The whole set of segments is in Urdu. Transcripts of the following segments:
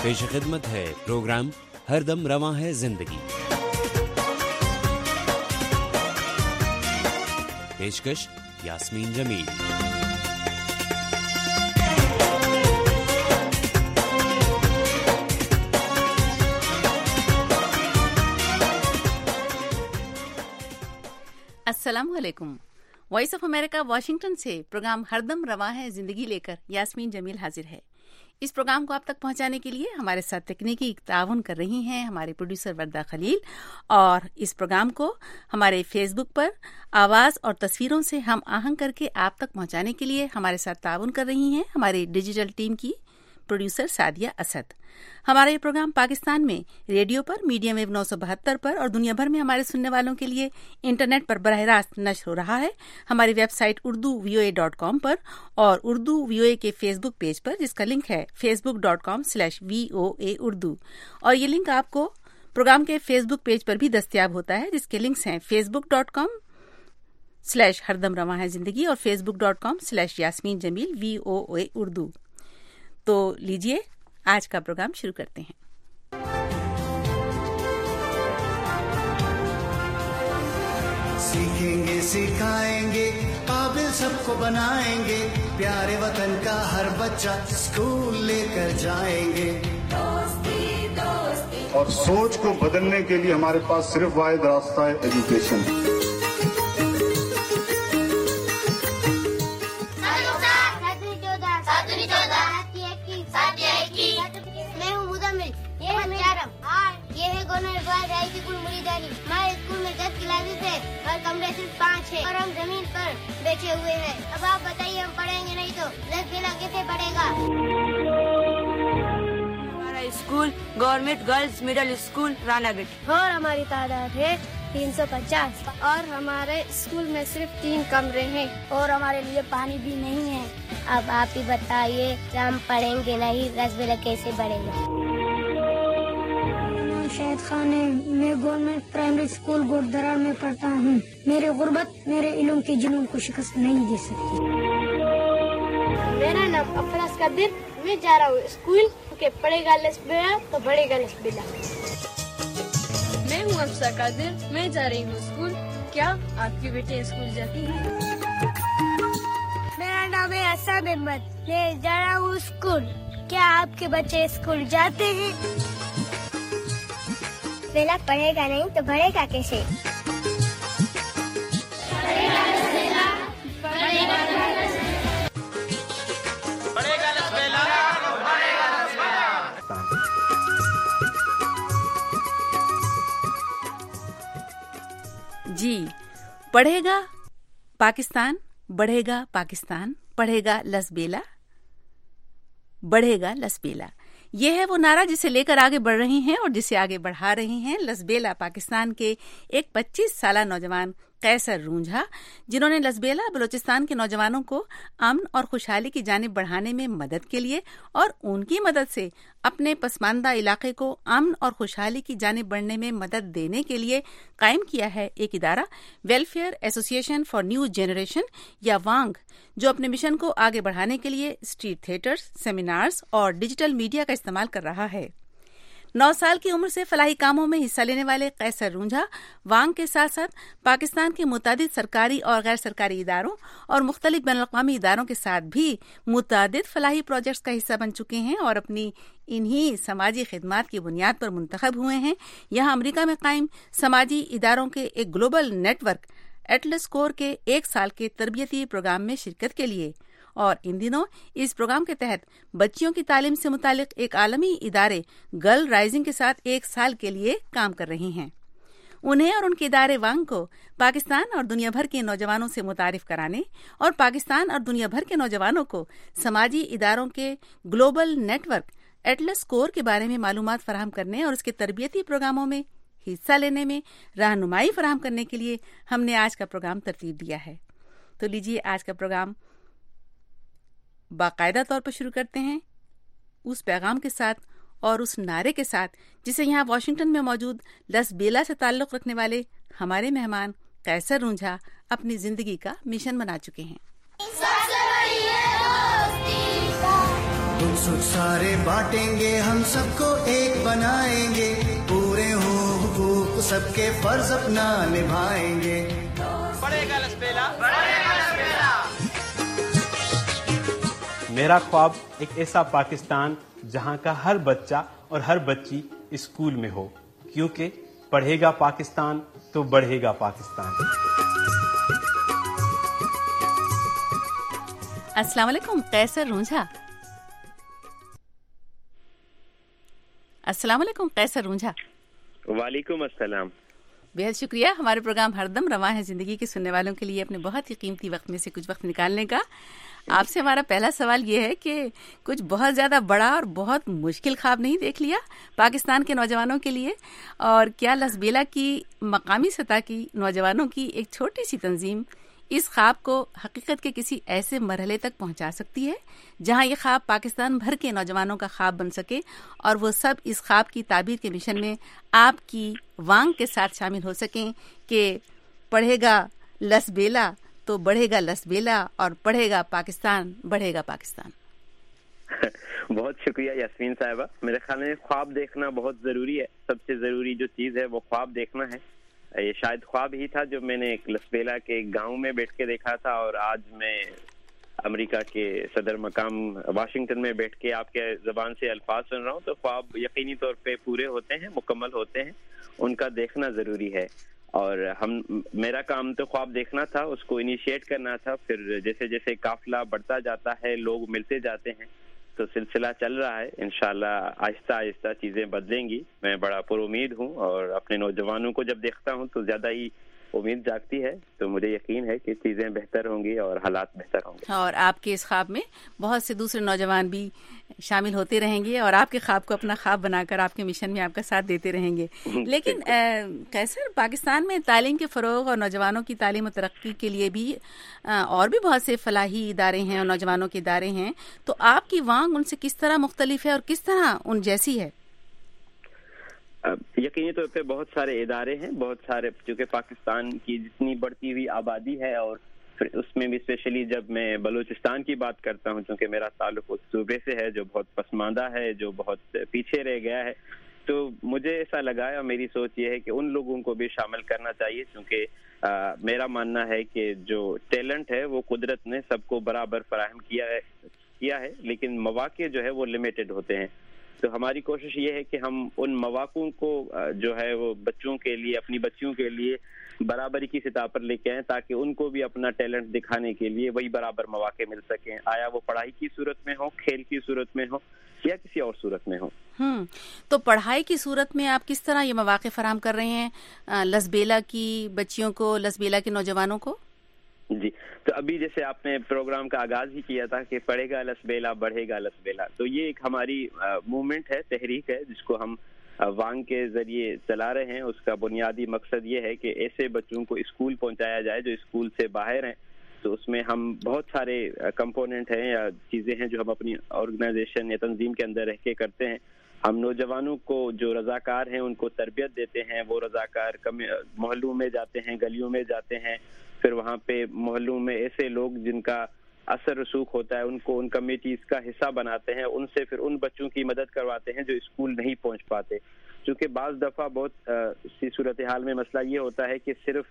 پیش خدمت ہے پروگرام ہردم رواں ہے زندگی. پیشکش یاسمین جمیل. السلام علیکم. وائس آف امریکہ واشنگٹن سے پروگرام ہردم رواں ہے زندگی لے کر یاسمین جمیل حاضر ہے. اس پروگرام کو آپ تک پہنچانے کے لیے ہمارے ساتھ تکنیکی تعاون کر رہی ہیں ہمارے پروڈیوسر وردہ خلیل، اور اس پروگرام کو ہمارے فیس بک پر آواز اور تصویروں سے ہم آہنگ کر کے آپ تک پہنچانے کے لیے ہمارے ساتھ تعاون کر رہی ہیں ہماری ڈیجیٹل ٹیم کی پروڈیوسر سعدیہ اسد. ہمارا یہ پروگرام پاکستان میں ریڈیو پر میڈیم ویو 972 پر اور دنیا بھر میں ہمارے سننے والوں کے لیے انٹرنیٹ پر براہ راست نشر ہو رہا ہے ہماری ویب سائٹ urduvoa.com پر اور اردو VOA کے فیس بک پیج پر، جس کا لنک ہے facebook.com/VOA اردو. اور یہ لنک آپ کو پروگرام کے فیس بک پیج پر بھی دستیاب ہوتا ہے، جس کے لنکس ہیں facebook.com/ہردم رواں ہے زندگی اور facebook.com/یاسمین جمیل VOA اردو. تو لیجئے آج کا پروگرام شروع کرتے ہیں. سیکھیں گے، سکھائیں گے، قابل سب کو بنائیں گے، پیارے وطن کا ہر بچہ اسکول لے کر جائیں گے. اور سوچ کو بدلنے کے لیے ہمارے پاس صرف واحد راستہ ہے ایجوکیشن. ہمارے اسکول میں 10 کلاسز ہے اور کمرے صرف 5 ہے اور ہم زمین پر بیٹھے ہوئے ہیں. اب آپ بتائیے، ہم پڑھیں گے نہیں تو لسبیلا کیسے پڑھے گا؟ ہمارا school government girls middle school Rana Gat اور ہماری تعداد ہے 350 اور ہمارے اسکول میں صرف 3 کمرے ہیں اور ہمارے لیے پانی بھی نہیں ہے. اب آپ ہی بتائیے کہ ہم پڑھیں گے نہیں لسبیلا کیسے پڑھے گا؟ شاہد خان ہے، میں گورنمنٹ پرائمری اسکول گوردرار میں پڑھتا ہوں. میرے غربت میرے علم کے جنون کو شکست نہیں دے سکتی. میرا نام افراز قادر، میں جا رہا ہوں اسکول کہ پڑھے گا لسبیلا تو بڑھے گا لسبیلا. میں ہوں افسا قادر، میں جا رہی ہوں اسکول. کیا آپ کی بیٹی اسکول جاتی ہے؟ میرا نام ہے حسن احمد، میں جا رہا ہوں اسکول. کیا آپ کے بچے اسکول جاتے ہیں؟ بیلا پڑھے گا نہیں تو بڑھے گا کیسے؟ جی، پڑھے گا پاکستان، بڑھے گا پاکستان، پڑھے گا لسبیلا، بڑھے گا لسبیلا. یہ ہے وہ نعرہ جسے لے کر آگے بڑھ رہی ہیں اور جسے آگے بڑھا رہی ہیں لسبیلا پاکستان کے ایک 25 سالہ نوجوان قیصر رونجھا، جنہوں نے لسبیلا بلوچستان کے نوجوانوں کو امن اور خوشحالی کی جانب بڑھانے میں مدد کے لیے اور ان کی مدد سے اپنے پسماندہ علاقے کو امن اور خوشحالی کی جانب بڑھنے میں مدد دینے کے لیے قائم کیا ہے ایک ادارہ، ویلفیئر ایسوسی ایشن فار نیو جنریشن یا وانگ، جو اپنے مشن کو آگے بڑھانے کے لیے اسٹریٹ تھیٹرز، سیمینارز اور ڈیجیٹل میڈیا کا استعمال کر رہا ہے. 9 سال کی عمر سے فلاحی کاموں میں حصہ لینے والے قیصر رونجھا وانگ کے ساتھ ساتھ پاکستان کے متعدد سرکاری اور غیر سرکاری اداروں اور مختلف بین الاقوامی اداروں کے ساتھ بھی متعدد فلاحی پروجیکٹس کا حصہ بن چکے ہیں اور اپنی انہی سماجی خدمات کی بنیاد پر منتخب ہوئے ہیں یہاں امریکہ میں قائم سماجی اداروں کے ایک global network Atlas Corps کے 1 سال کے تربیتی پروگرام میں شرکت کے لیے. اور ان دنوں اس پروگرام کے تحت بچیوں کی تعلیم سے متعلق ایک عالمی ادارے گرل رائزنگ کے ساتھ 1 سال کے لیے کام کر رہی ہیں. انہیں اور ان کے ادارے وانگ کو پاکستان اور دنیا بھر کے نوجوانوں سے متعارف کرانے اور پاکستان اور دنیا بھر کے نوجوانوں کو سماجی اداروں کے global network Atlas Corps کے بارے میں معلومات فراہم کرنے اور اس کے تربیتی پروگراموں میں حصہ لینے میں رہنمائی فراہم کرنے کے لیے ہم نے آج کا پروگرام ترتیب دیا ہے. تو لیجیے آج کا پروگرام باقاعدہ طور پر شروع کرتے ہیں اس پیغام کے ساتھ اور اس نعرے کے ساتھ جسے یہاں واشنگٹن میں موجود لسبیلا سے تعلق رکھنے والے ہمارے مہمان قیصر رونجھا اپنی زندگی کا مشن بنا چکے ہیں. تم सुख सारे बांटेंगे, हम सबको एक बनाएंगे, पूरे हो हुकूक सबके फर्ज अपना निभाएंगे। बढ़ेगा लसबेला, बढ़ेगा लसबेला। मेरा ख्वाब एक ऐसा पाकिस्तान जहां का हर बच्चा और हर बच्ची स्कूल में हो, क्योंकि पढ़ेगा पाकिस्तान तो बढ़ेगा पाकिस्तान। अस्सलाम वालेकुम कैसर रूंझा। अस्सलाम वालेकुम कैसर रूंझा। वालेकुम अस्सलाम। बेहद शुक्रिया हमारे प्रोग्राम हरदम रवां है जिंदगी के सुनने वालों के लिए अपने बहुत ही कीमती वक्त में से कुछ वक्त निकालने का। आपसे हमारा पहला सवाल ये है कि कुछ बहुत ज़्यादा बड़ा और बहुत मुश्किल ख्वाब नहीं देख लिया पाकिस्तान के नौजवानों के लिए? और क्या लसबेला की मकामी सतह की नौजवानों की एक छोटी सी तंजीम इस ख्वाब को हकीकत के किसी ऐसे मरहले तक पहुंचा सकती है जहां ये ख्वाब पाकिस्तान भर के नौजवानों का ख्वाब बन सके और वो सब इस ख्वाब की ताबीर के मिशन में आपकी वांग के साथ शामिल हो सकें कि पढ़ेगा लसबेला तो बढ़ेगा लसबेला और पढ़ेगा पाकिस्तान बढ़ेगा पाकिस्तान? बहुत शुक्रिया यास्मीन साहिबा। मेरे ख्याल में ख्वाब देखना बहुत ज़रूरी है। सबसे ज़रूरी जो चीज़ है वो ख्वाब देखना है। ये शायद ख्वाब ही था जो मैंने एक लसबेला के गांव में बैठ के देखा था, और आज मैं अमेरिका के सदर मकाम वाशिंगटन में बैठ के आपके ज़बान से अल्फाज सुन रहा हूँ। तो ख्वाब यकीनी तौर पे पूरे होते हैं, मुकम्मल होते हैं, उनका देखना ज़रूरी है। और मेरा काम तो ख्वाब देखना था, उसको इनिशिएट करना था। फिर जैसे जैसे काफिला बढ़ता जाता है, लोग मिलते जाते हैं, तो सिलसिला चल रहा है। इंशाल्लाह आहिस्ता आहिस्ता चीज़ें बदलेंगी। मैं बड़ा पुरुमीद हूँ और अपने नौजवानों को जब देखता हूँ तो ज़्यादा ही उम्मीद जागती है। तो मुझे यकीन है कि चीज़ें बेहतर होंगी और हालात बेहतर होंगे। और आपके इस ख्वाब में बहुत से दूसरे नौजवान भी शामिल होते रहेंगे और आपके ख्वाब को अपना ख्वाब बनाकर आपके मिशन में आपका साथ देते रहेंगे। लेकिन कैसर, पाकिस्तान में तालीम के फ़रोग़ और नौजवानों की तालीम और तरक्की के लिए भी और भी बहुत से फलाही इदारे हैं और नौजवानों के इदारे हैं, तो आपकी वांग उनसे किस तरह मुख्तलिफ है और किस तरह उन जैसी है? यकीनी तौर पे बहुत सारे इदारे हैं, बहुत सारे, क्योंकि पाकिस्तान की जितनी बढ़ती हुई आबादी है और फिर उसमें भी स्पेशली जब मैं बलूचिस्तान की बात करता हूँ, क्योंकि मेरा ताल्लुक उस सूबे से है जो बहुत पसमानदा है, जो बहुत पीछे रह गया है, तो मुझे ऐसा लगा है और मेरी सोच ये है कि उन लोगों को भी शामिल करना चाहिए। क्योंकि मेरा मानना है कि जो टैलेंट है वो कुदरत ने सबको बराबर फराहम किया है, लेकिन मौके जो है वो लिमिटेड होते हैं। तो हमारी कोशिश ये है कि हम उन मौक़ों को जो है वो बच्चों के लिए, अपनी बच्चियों के लिए बराबरी की सतह पर लेके आएँ, ताकि उनको भी अपना टैलेंट दिखाने के लिए वही बराबर मौके मिल सकें, आया वो पढ़ाई की सूरत में हो, खेल की सूरत में हो या किसी और सूरत में हो। तो पढ़ाई की सूरत में आप किस तरह ये मौके फराहम कर रहे हैं लसबेला की बच्चियों को, लसबेला के नौजवानों को? जी, तो अभी जैसे आपने प्रोग्राम का आगाज ही किया था कि पढ़ेगा लसबेला बढ़ेगा लसबेला, तो ये एक हमारी मूवमेंट है, तहरीक है, जिसको हम वांग के जरिए चला रहे हैं। उसका बुनियादी मकसद ये है कि ऐसे बच्चों को स्कूल पहुंचाया जाए जो स्कूल से बाहर हैं। तो उसमें हम बहुत सारे कंपोनेंट हैं या चीज़ें हैं जो हम अपनी ऑर्गेनाइजेशन या तंजीम के अंदर रह के करते हैं। हम नौजवानों को जो रज़ाकार हैं उनको तरबियत देते हैं। वो रज़ाकार मोहल्लों में जाते हैं, गलियों में जाते हैं, फिर वहाँ पे मोहल्लों में ऐसे लोग जिनका असर रसूख होता है उनको उन कमेटीज़ का हिस्सा बनाते हैं, उनसे फिर उन बच्चों की मदद करवाते हैं जो स्कूल नहीं पहुँच पाते। क्योंकि बाज़ दफ़ा बहुत सी सूरत हाल में मसला ये होता है कि सिर्फ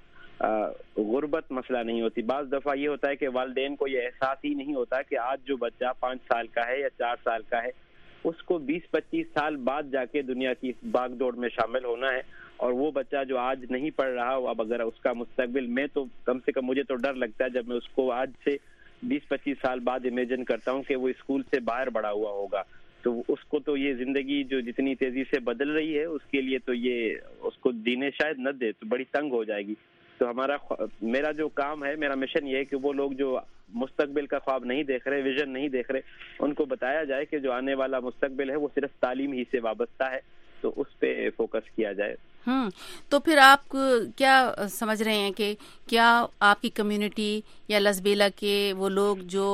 गुर्बत मसला नहीं होती, बाज़ दफ़ा ये होता है कि वालिदैन को ये एहसास ही नहीं होता कि आज जो बच्चा 5 साल का है या 4 साल का है उसको 20-25 साल बाद जाके दुनिया की भागदौड़ में शामिल होना है। और वो बच्चा जो आज नहीं पढ़ रहा हो, अब अगर उसका मुस्तकबिल, मैं तो कम से कम मुझे तो डर लगता है जब मैं उसको आज से 20-25 साल बाद इमेजिन करता हूँ कि वो स्कूल से बाहर बड़ा हुआ होगा, तो उसको तो ये ज़िंदगी जो जितनी तेज़ी से बदल रही है उसके लिए तो ये उसको जीने शायद न दे, तो बड़ी तंग हो जाएगी। तो मेरा जो काम है, मेरा मिशन ये है कि वो लोग जो मुस्तकबिल का ख्वाब नहीं देख रहे, विजन नहीं देख रहे, उनको बताया जाए कि जो आने वाला मुस्तकबिल है वो सिर्फ तालीम ही से वाबस्ता है, तो उस पे फोकस किया जाए। तो फिर आप क्या समझ रहे हैं कि क्या आपकी कम्युनिटी या लसबेला के वो लोग जो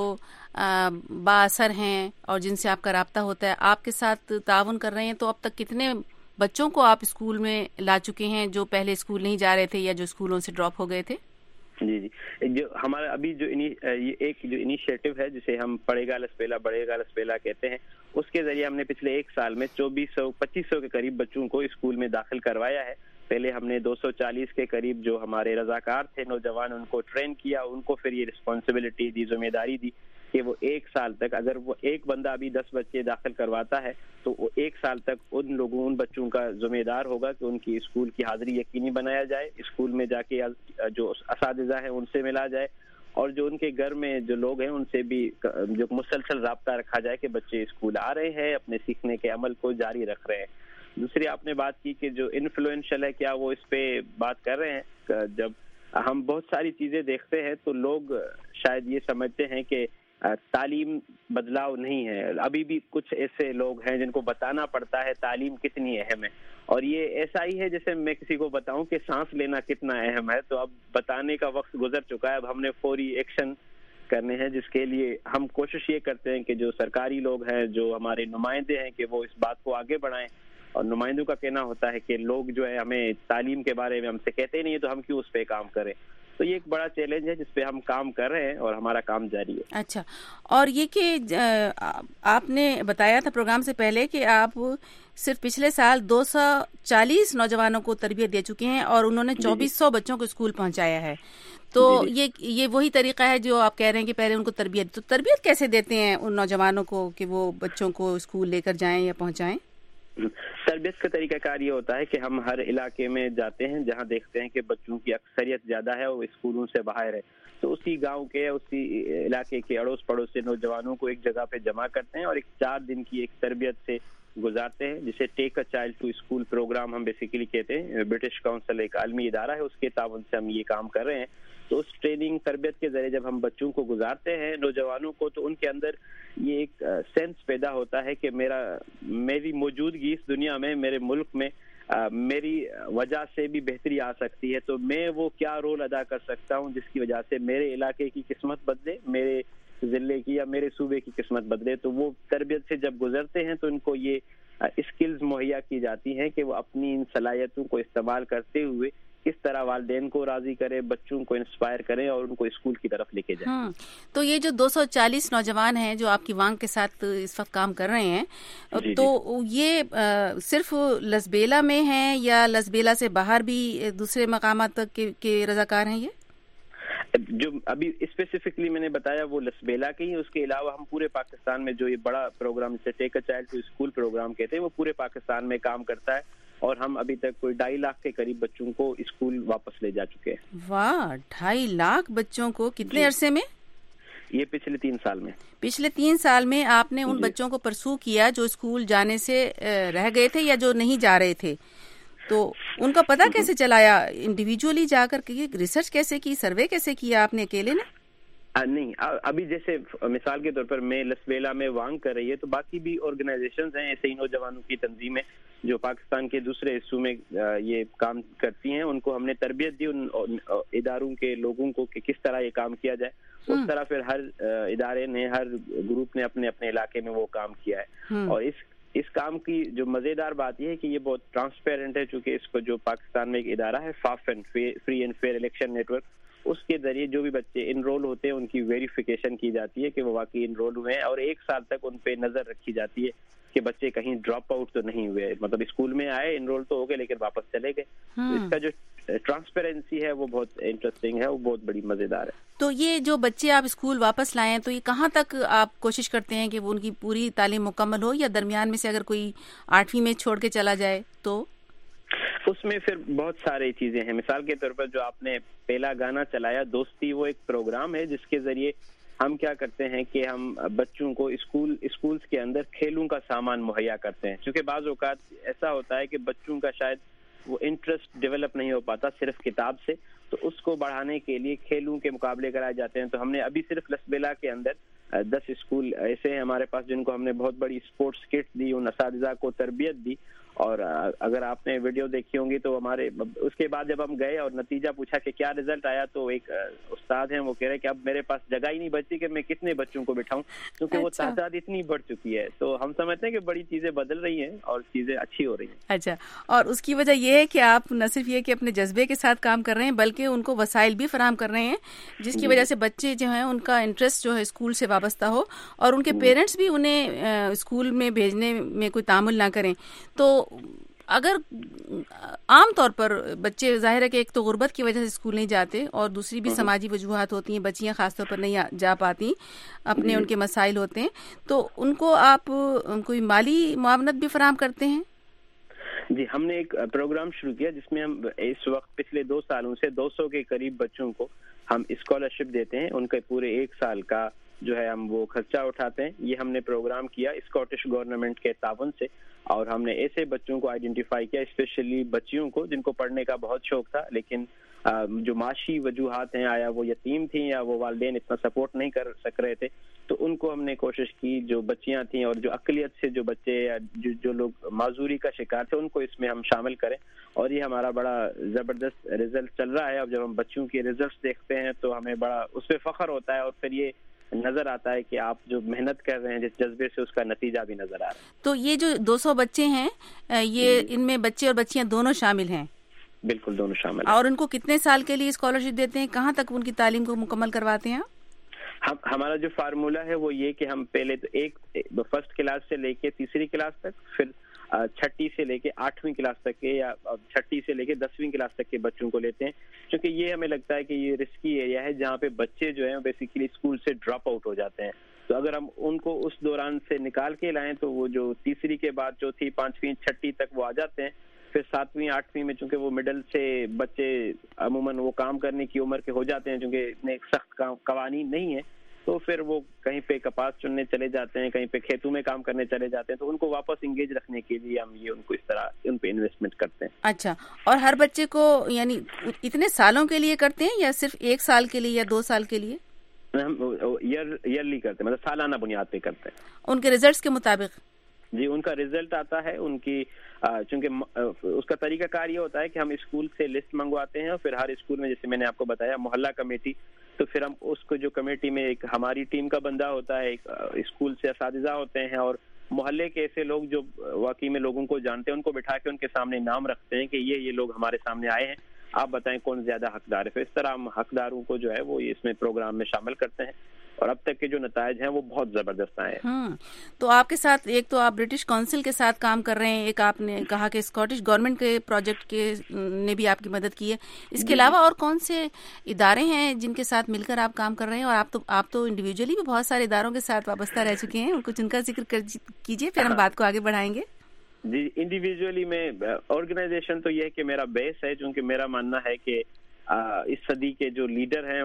बाअसर हैं और जिनसे आपका राब्ता होता है आपके साथ ताउन कर रहे हैं? तो अब तक कितने बच्चों को आप स्कूल में ला चुके हैं जो पहले स्कूल नहीं जा रहे थे या जो स्कूलों से ड्रॉप हो गए थे? جی جی، جو ہمارا ابھی جو ایک جو انیشیٹو ہے جسے ہم پڑھے گا لسبیلا بڑھے گا لسبیلا کہتے ہیں، اس کے ذریعے ہم نے پچھلے ایک سال میں 2400-2500 کے قریب بچوں کو اسکول میں داخل کروایا ہے. پہلے ہم نے 240 کے قریب جو ہمارے رضاکار تھے نوجوان ان کو ٹرین کیا، ان کو پھر یہ رسپانسبلٹی دی، ذمہ داری دی کہ وہ ایک سال تک، اگر وہ ایک بندہ ابھی 10 بچے داخل کرواتا ہے تو وہ ایک سال تک ان بچوں کا ذمہ دار ہوگا کہ ان کی اسکول کی حاضری یقینی بنایا جائے، اسکول میں جا کے جو اساتذہ ہیں ان سے ملا جائے، اور جو ان کے گھر میں جو لوگ ہیں ان سے بھی جو مسلسل رابطہ رکھا جائے کہ بچے اسکول آ رہے ہیں، اپنے سیکھنے کے عمل کو جاری رکھ رہے ہیں. دوسری آپ نے بات کی کہ جو انفلوئنشل ہے، کیا وہ اس پہ بات کر رہے ہیں؟ جب ہم بہت ساری چیزیں دیکھتے ہیں تو لوگ شاید یہ سمجھتے ہیں کہ تعلیم بدلاؤ نہیں ہے. ابھی بھی کچھ ایسے لوگ ہیں جن کو بتانا پڑتا ہے تعلیم کتنی اہم ہے، اور یہ ایسا ہی ہے جیسے میں کسی کو بتاؤں کہ سانس لینا کتنا اہم ہے. تو اب بتانے کا وقت گزر چکا ہے، اب ہم نے فوری ایکشن کرنے ہیں، جس کے لیے ہم کوشش یہ کرتے ہیں کہ جو سرکاری لوگ ہیں، جو ہمارے نمائندے ہیں، کہ وہ اس بات کو آگے بڑھائیں. اور نمائندوں کا کہنا ہوتا ہے کہ لوگ جو ہے ہمیں تعلیم کے بارے میں ہم سے کہتے نہیں، تو ہم کیوں اس پہ کام کریں. تو یہ ایک بڑا چیلنج ہے جس پہ ہم کام کر رہے ہیں اور ہمارا کام جاری ہے. اچھا، اور یہ کہ آپ نے بتایا تھا پروگرام سے پہلے کہ آپ صرف پچھلے سال 240 نوجوانوں کو تربیت دے چکے ہیں اور انہوں نے 2400 بچوں کو اسکول پہنچایا ہے. تو یہ وہی طریقہ ہے جو آپ کہہ رہے ہیں کہ پہلے ان کو تربیت کیسے دیتے ہیں ان نوجوانوں کو کہ وہ بچوں کو اسکول لے کر جائیں یا پہنچائیں؟ تربیت کا طریقہ کار یہ ہوتا ہے کہ ہم ہر علاقے میں جاتے ہیں جہاں دیکھتے ہیں کہ بچوں کی اکثریت زیادہ ہے، وہ اسکولوں سے باہر ہے، تو اسی گاؤں کے اسی علاقے کے اڑوس پڑوس سے نوجوانوں کو ایک جگہ پہ جمع کرتے ہیں اور ایک 4 دن کی ایک تربیت سے گزارتے ہیں، جسے take a child to school programme ہم بیسیکلی کہتے ہیں. برٹش کاؤنسل ایک عالمی ادارہ ہے، اس کے تعاون سے ہم یہ کام کر رہے ہیں. تو اس ٹریننگ تربیت کے ذریعے جب ہم بچوں کو گزارتے ہیں نوجوانوں کو، تو ان کے اندر یہ ایک سینس پیدا ہوتا ہے کہ میری موجودگی اس دنیا میں، میرے ملک میں میری وجہ سے بھی بہتری آ سکتی ہے. تو میں وہ کیا رول ادا کر سکتا ہوں جس کی وجہ سے میرے علاقے کی قسمت بدلے، میرے ضلع کی یا میرے صوبے کی قسمت بدلے. تو وہ تربیت سے جب گزرتے ہیں تو ان کو یہ اسکلز مہیا کی جاتی ہیں کہ وہ اپنی ان صلاحیتوں کو استعمال کرتے ہوئے کس طرح والدین کو راضی کرے، بچوں کو انسپائر کریں اور ان کو اسکول کی طرف لے کے جائیں. تو یہ جو 240 نوجوان ہیں جو آپ کی وانگ کے ساتھ اس وقت کام کر رہے ہیں، تو یہ صرف لسبیلا میں ہیں یا لسبیلا سے باہر بھی دوسرے مقامات کے رضاکار ہیں؟ یہ جو ابھی اسپیسیفکلی میں نے بتایا وہ لسبیلا کے ہی، اس کے علاوہ ہم پورے پاکستان میں جو یہ بڑا پروگرام جسے take a child to school programme کہتے ہیں، وہ پورے پاکستان میں کام کرتا ہے، اور ہم ابھی تک کوئی 2.5 لاکھ کے قریب بچوں کو اسکول واپس لے جا چکے ہیں. واہ، 2.5 لاکھ بچوں کو کتنے عرصے میں؟ یہ پچھلے 3 سال میں. پچھلے 3 سال میں آپ نے ان بچوں کو پرسو کیا جو اسکول جانے سے رہ گئے تھے یا جو نہیں جا رہے تھے، تو ان کا پتہ کیسے چلایا؟ انڈیویجولی جا کر کے ریسرچ کیسے کی، سروے کیسے کیا آپ نے اکیلے نے؟ نہیں، ابھی جیسے مثال کے طور پر میں لسبیلا میں وانگ کر رہی ہے، تو باقی بھی آرگنائزیشنز ہیں ایسے ہی نوجوانوں کی تنظیمیں جو پاکستان کے دوسرے حصوں میں یہ کام کرتی ہیں. ان کو ہم نے تربیت دی ان اداروں کے لوگوں کو کہ کس طرح یہ کام کیا جائے. اس طرح پھر ہر ادارے نے، ہر گروپ نے اپنے اپنے علاقے میں وہ کام کیا ہے. اور اس کام کی جو مزیدار بات یہ ہے کہ یہ بہت ٹرانسپیرنٹ ہے، چونکہ اس کو جو پاکستان میں ایک ادارہ ہے FAFN free and fair election network, اس کے ذریعے جو بھی بچے انرول ہوتے ہیں ان کی ویریفیکیشن کی جاتی ہے کہ وہ واقعی انرول ہوئے ہیں، اور 1 سال تک ان پہ نظر رکھی جاتی ہے کہ بچے کہیں ڈراپ آؤٹ تو نہیں ہوئے، مطلب اسکول میں آئے، انرول تو ہو گئے لیکن واپس چلے گئے. تو اس کا جو ٹرانسپیرنسی ہے وہ بہت انٹرسٹنگ ہے، وہ بہت بڑی مزیدار ہے. تو یہ جو بچے آپ اسکول واپس لائے ہیں، تو یہ کہاں تک آپ کوشش کرتے ہیں کہ وہ ان کی پوری تعلیم مکمل ہو، یا درمیان میں سے اگر کوئی 8ویں میں چھوڑ کے چلا جائے تو؟ اس میں پھر بہت ساری چیزیں ہیں. مثال کے طور پر جو آپ نے پہلا گانا چلایا دوستی، وہ ایک پروگرام ہے جس کے ذریعے ہم کیا کرتے ہیں کہ ہم بچوں کو اسکولز کے اندر کھیلوں کا سامان مہیا کرتے ہیں. کیونکہ بعض اوقات ایسا ہوتا ہے کہ بچوں کا شاید وہ انٹرسٹ ڈیولپ نہیں ہو پاتا صرف کتاب سے، تو اس کو بڑھانے کے لیے کھیلوں کے مقابلے کرائے جاتے ہیں. تو ہم نے ابھی صرف لسبیلا کے اندر 10 اسکول ایسے ہیں ہمارے پاس جن کو ہم نے بہت بڑی اسپورٹس کٹ دی، ان اساتذہ کو تربیت دی، اور اگر آپ نے ویڈیو دیکھی ہوں گی تو ہمارے اس کے بعد جب ہم گئے اور نتیجہ پوچھا کہ کیا رزلٹ آیا تو ایک استاد ہیں وہ کہہ رہے کہ اب میرے پاس جگہ ہی نہیں بچتی کہ میں کتنے بچوں کو بٹھاؤں کیونکہ وہ تعداد اتنی بڑھ چکی ہے. تو ہم سمجھتے ہیں کہ بڑی چیزیں بدل رہی ہیں اور چیزیں اچھی ہو رہی ہیں. اچھا, اور اس کی وجہ یہ ہے کہ آپ نہ صرف یہ کہ اپنے جذبے کے ساتھ کام کر رہے ہیں بلکہ ان کو وسائل بھی فراہم کر رہے ہیں جس کی وجہ سے بچے جو ہیں ان کا انٹرسٹ جو ہے اسکول سے وابستہ ہو اور ان کے پیرنٹس بھی انہیں اسکول میں بھیجنے میں کوئی تعامل نہ کریں. تو اگر عام طور پر بچے ظاہر ہے کہ ایک تو غربت کی وجہ سے اسکول نہیں جاتے اور دوسری بھی سماجی وجوہات ہوتی ہیں, بچیاں خاص طور پر نہیں جا پاتی, اپنے ان کے مسائل ہوتے ہیں, تو ان کو آپ کوئی مالی معاونت بھی فراہم کرتے ہیں؟ جی, ہم نے ایک پروگرام شروع کیا جس میں ہم اس وقت پچھلے 2 سالوں سے 200 کے قریب بچوں کو ہم اسکالرشپ دیتے ہیں. ان کے پورے 1 سال کا جو ہے ہم وہ خرچہ اٹھاتے ہیں. یہ ہم نے پروگرام کیا اسکاٹش گورنمنٹ کے تعاون سے, اور ہم نے ایسے بچوں کو آئیڈینٹیفائی کیا, اسپیشلی بچیوں کو جن کو پڑھنے کا بہت شوق تھا لیکن جو معاشی وجوہات ہیں, آیا وہ یتیم تھیں یا وہ والدین اتنا سپورٹ نہیں کر سک رہے تھے, تو ان کو ہم نے کوشش کی جو بچیاں تھیں اور جو اقلیت سے جو بچے یا جو لوگ معذوری کا شکار تھے ان کو اس میں ہم شامل کریں. اور یہ ہمارا بڑا زبردست رزلٹ چل رہا ہے. اور جب ہم بچوں کے ریزلٹس دیکھتے ہیں تو ہمیں بڑا اس پہ فخر ہوتا ہے اور پھر یہ نظر آتا ہے کہ آپ جو محنت کر رہے ہیں جس جذبے سے اس کا نتیجہ بھی نظر آ رہا ہے. تو یہ جو 200 بچے ہیں یہ ان میں بچے اور بچیاں دونوں شامل ہیں؟ بالکل, دونوں شامل ہیں. اور ان کو کتنے سال کے لیے اسکالرشپ دیتے ہیں, کہاں تک ان کی تعلیم کو مکمل کرواتے ہیں؟ ہمارا جو فارمولا ہے وہ یہ کہ ہم پہلے تو فرسٹ کلاس سے لے کے تیسری کلاس تک, پھر 6ٹھی سے لے کے 8ویں کلاس تک کے یا 6ٹھی سے لے کے 10ویں کلاس تک کے بچوں کو لیتے ہیں, کیونکہ یہ ہمیں لگتا ہے کہ یہ رسکی ایریا ہے جہاں پہ بچے جو ہیں بیسیکلی اسکول سے ڈراپ آؤٹ ہو جاتے ہیں. تو اگر ہم ان کو اس دوران سے نکال کے لائیں تو وہ جو تیسری کے بعد 4تھی 5ویں 6ٹھی تک وہ آ جاتے ہیں. پھر 7ویں 8ویں میں چونکہ وہ مڈل سے بچے عموماً وہ کام کرنے کی عمر کے ہو جاتے ہیں, چونکہ اتنے سخت قوانین نہیں ہیں, تو پھر وہ کہیں پہ کپاس چننے چلے جاتے ہیں, کہیں پہ کھیتوں میں کام کرنے چلے جاتے ہیں. تو ان کو واپس انگیج رکھنے کے لیے ہم یہ ان کو اس طرح ان پہ انویسٹمنٹ کرتے ہیں. اچھا, اور ہر بچے کو یعنی اتنے سالوں کے لیے کرتے ہیں یا صرف 1 سال کے لیے یا 2 سال کے لیے؟ ہم ایئرلی کرتے ہیں, مطلب سالانہ بنیاد پہ کرتے ہیں. ان کے ریزلٹس کے مطابق؟ جی, ان کا رزلٹ آتا ہے ان کی, چونکہ اس کا طریقہ کار یہ ہوتا ہے کہ ہم اسکول سے لسٹ منگواتے ہیں اور پھر ہر اسکول میں جیسے میں نے آپ کو بتایا محلہ کمیٹی, تو پھر ہم اس کو جو کمیٹی میں ایک ہماری ٹیم کا بندہ ہوتا ہے, ایک اسکول سے اساتذہ ہوتے ہیں اور محلے کے ایسے لوگ جو واقعی میں لوگوں کو جانتے ہیں, ان کو بٹھا کے ان کے سامنے نام رکھتے ہیں کہ یہ لوگ ہمارے سامنے آئے ہیں, آپ بتائیں کون زیادہ حقدار ہے. پھر اس طرح ہم حقداروں کو جو ہے وہ اس میں پروگرام میں شامل کرتے ہیں اور اب تک کے جو نتائج ہیں وہ بہت زبردست آئے ہیں. تو آپ کے ساتھ ایک تو آپ برٹش کونسل کے ساتھ کام کر رہے ہیں, ایک آپ نے کہا کہ اسکاٹش گورنمنٹ کے پروجیکٹ کے نے بھی آپ کی مدد کی ہے, اس کے علاوہ اور کون سے ادارے ہیں جن کے ساتھ مل کر آپ کام کر رہے ہیں؟ اور آپ تو انڈیویجولی بھی بہت سارے اداروں کے ساتھ وابستہ رہ چکے ہیں, کچھ ان کا ذکر کیجیے پھر ہم بات کو آگے بڑھائیں گے. جی, انڈیویجولی میں آرگنائزیشن تو یہ ہے کہ میرا بیس ہے, چونکہ میرا ماننا ہے کہ اس صدی کے جو لیڈر ہیں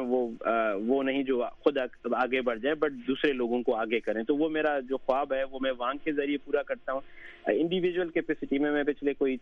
وہ نہیں جو خود آگے بڑھ جائیں بٹ دوسرے لوگوں کو آگے کریں. تو وہ میرا جو خواب ہے وہ میں وانگ کے ذریعے پورا کرتا ہوں. انڈیویجول کیپیسٹی میں پچھلے کوئی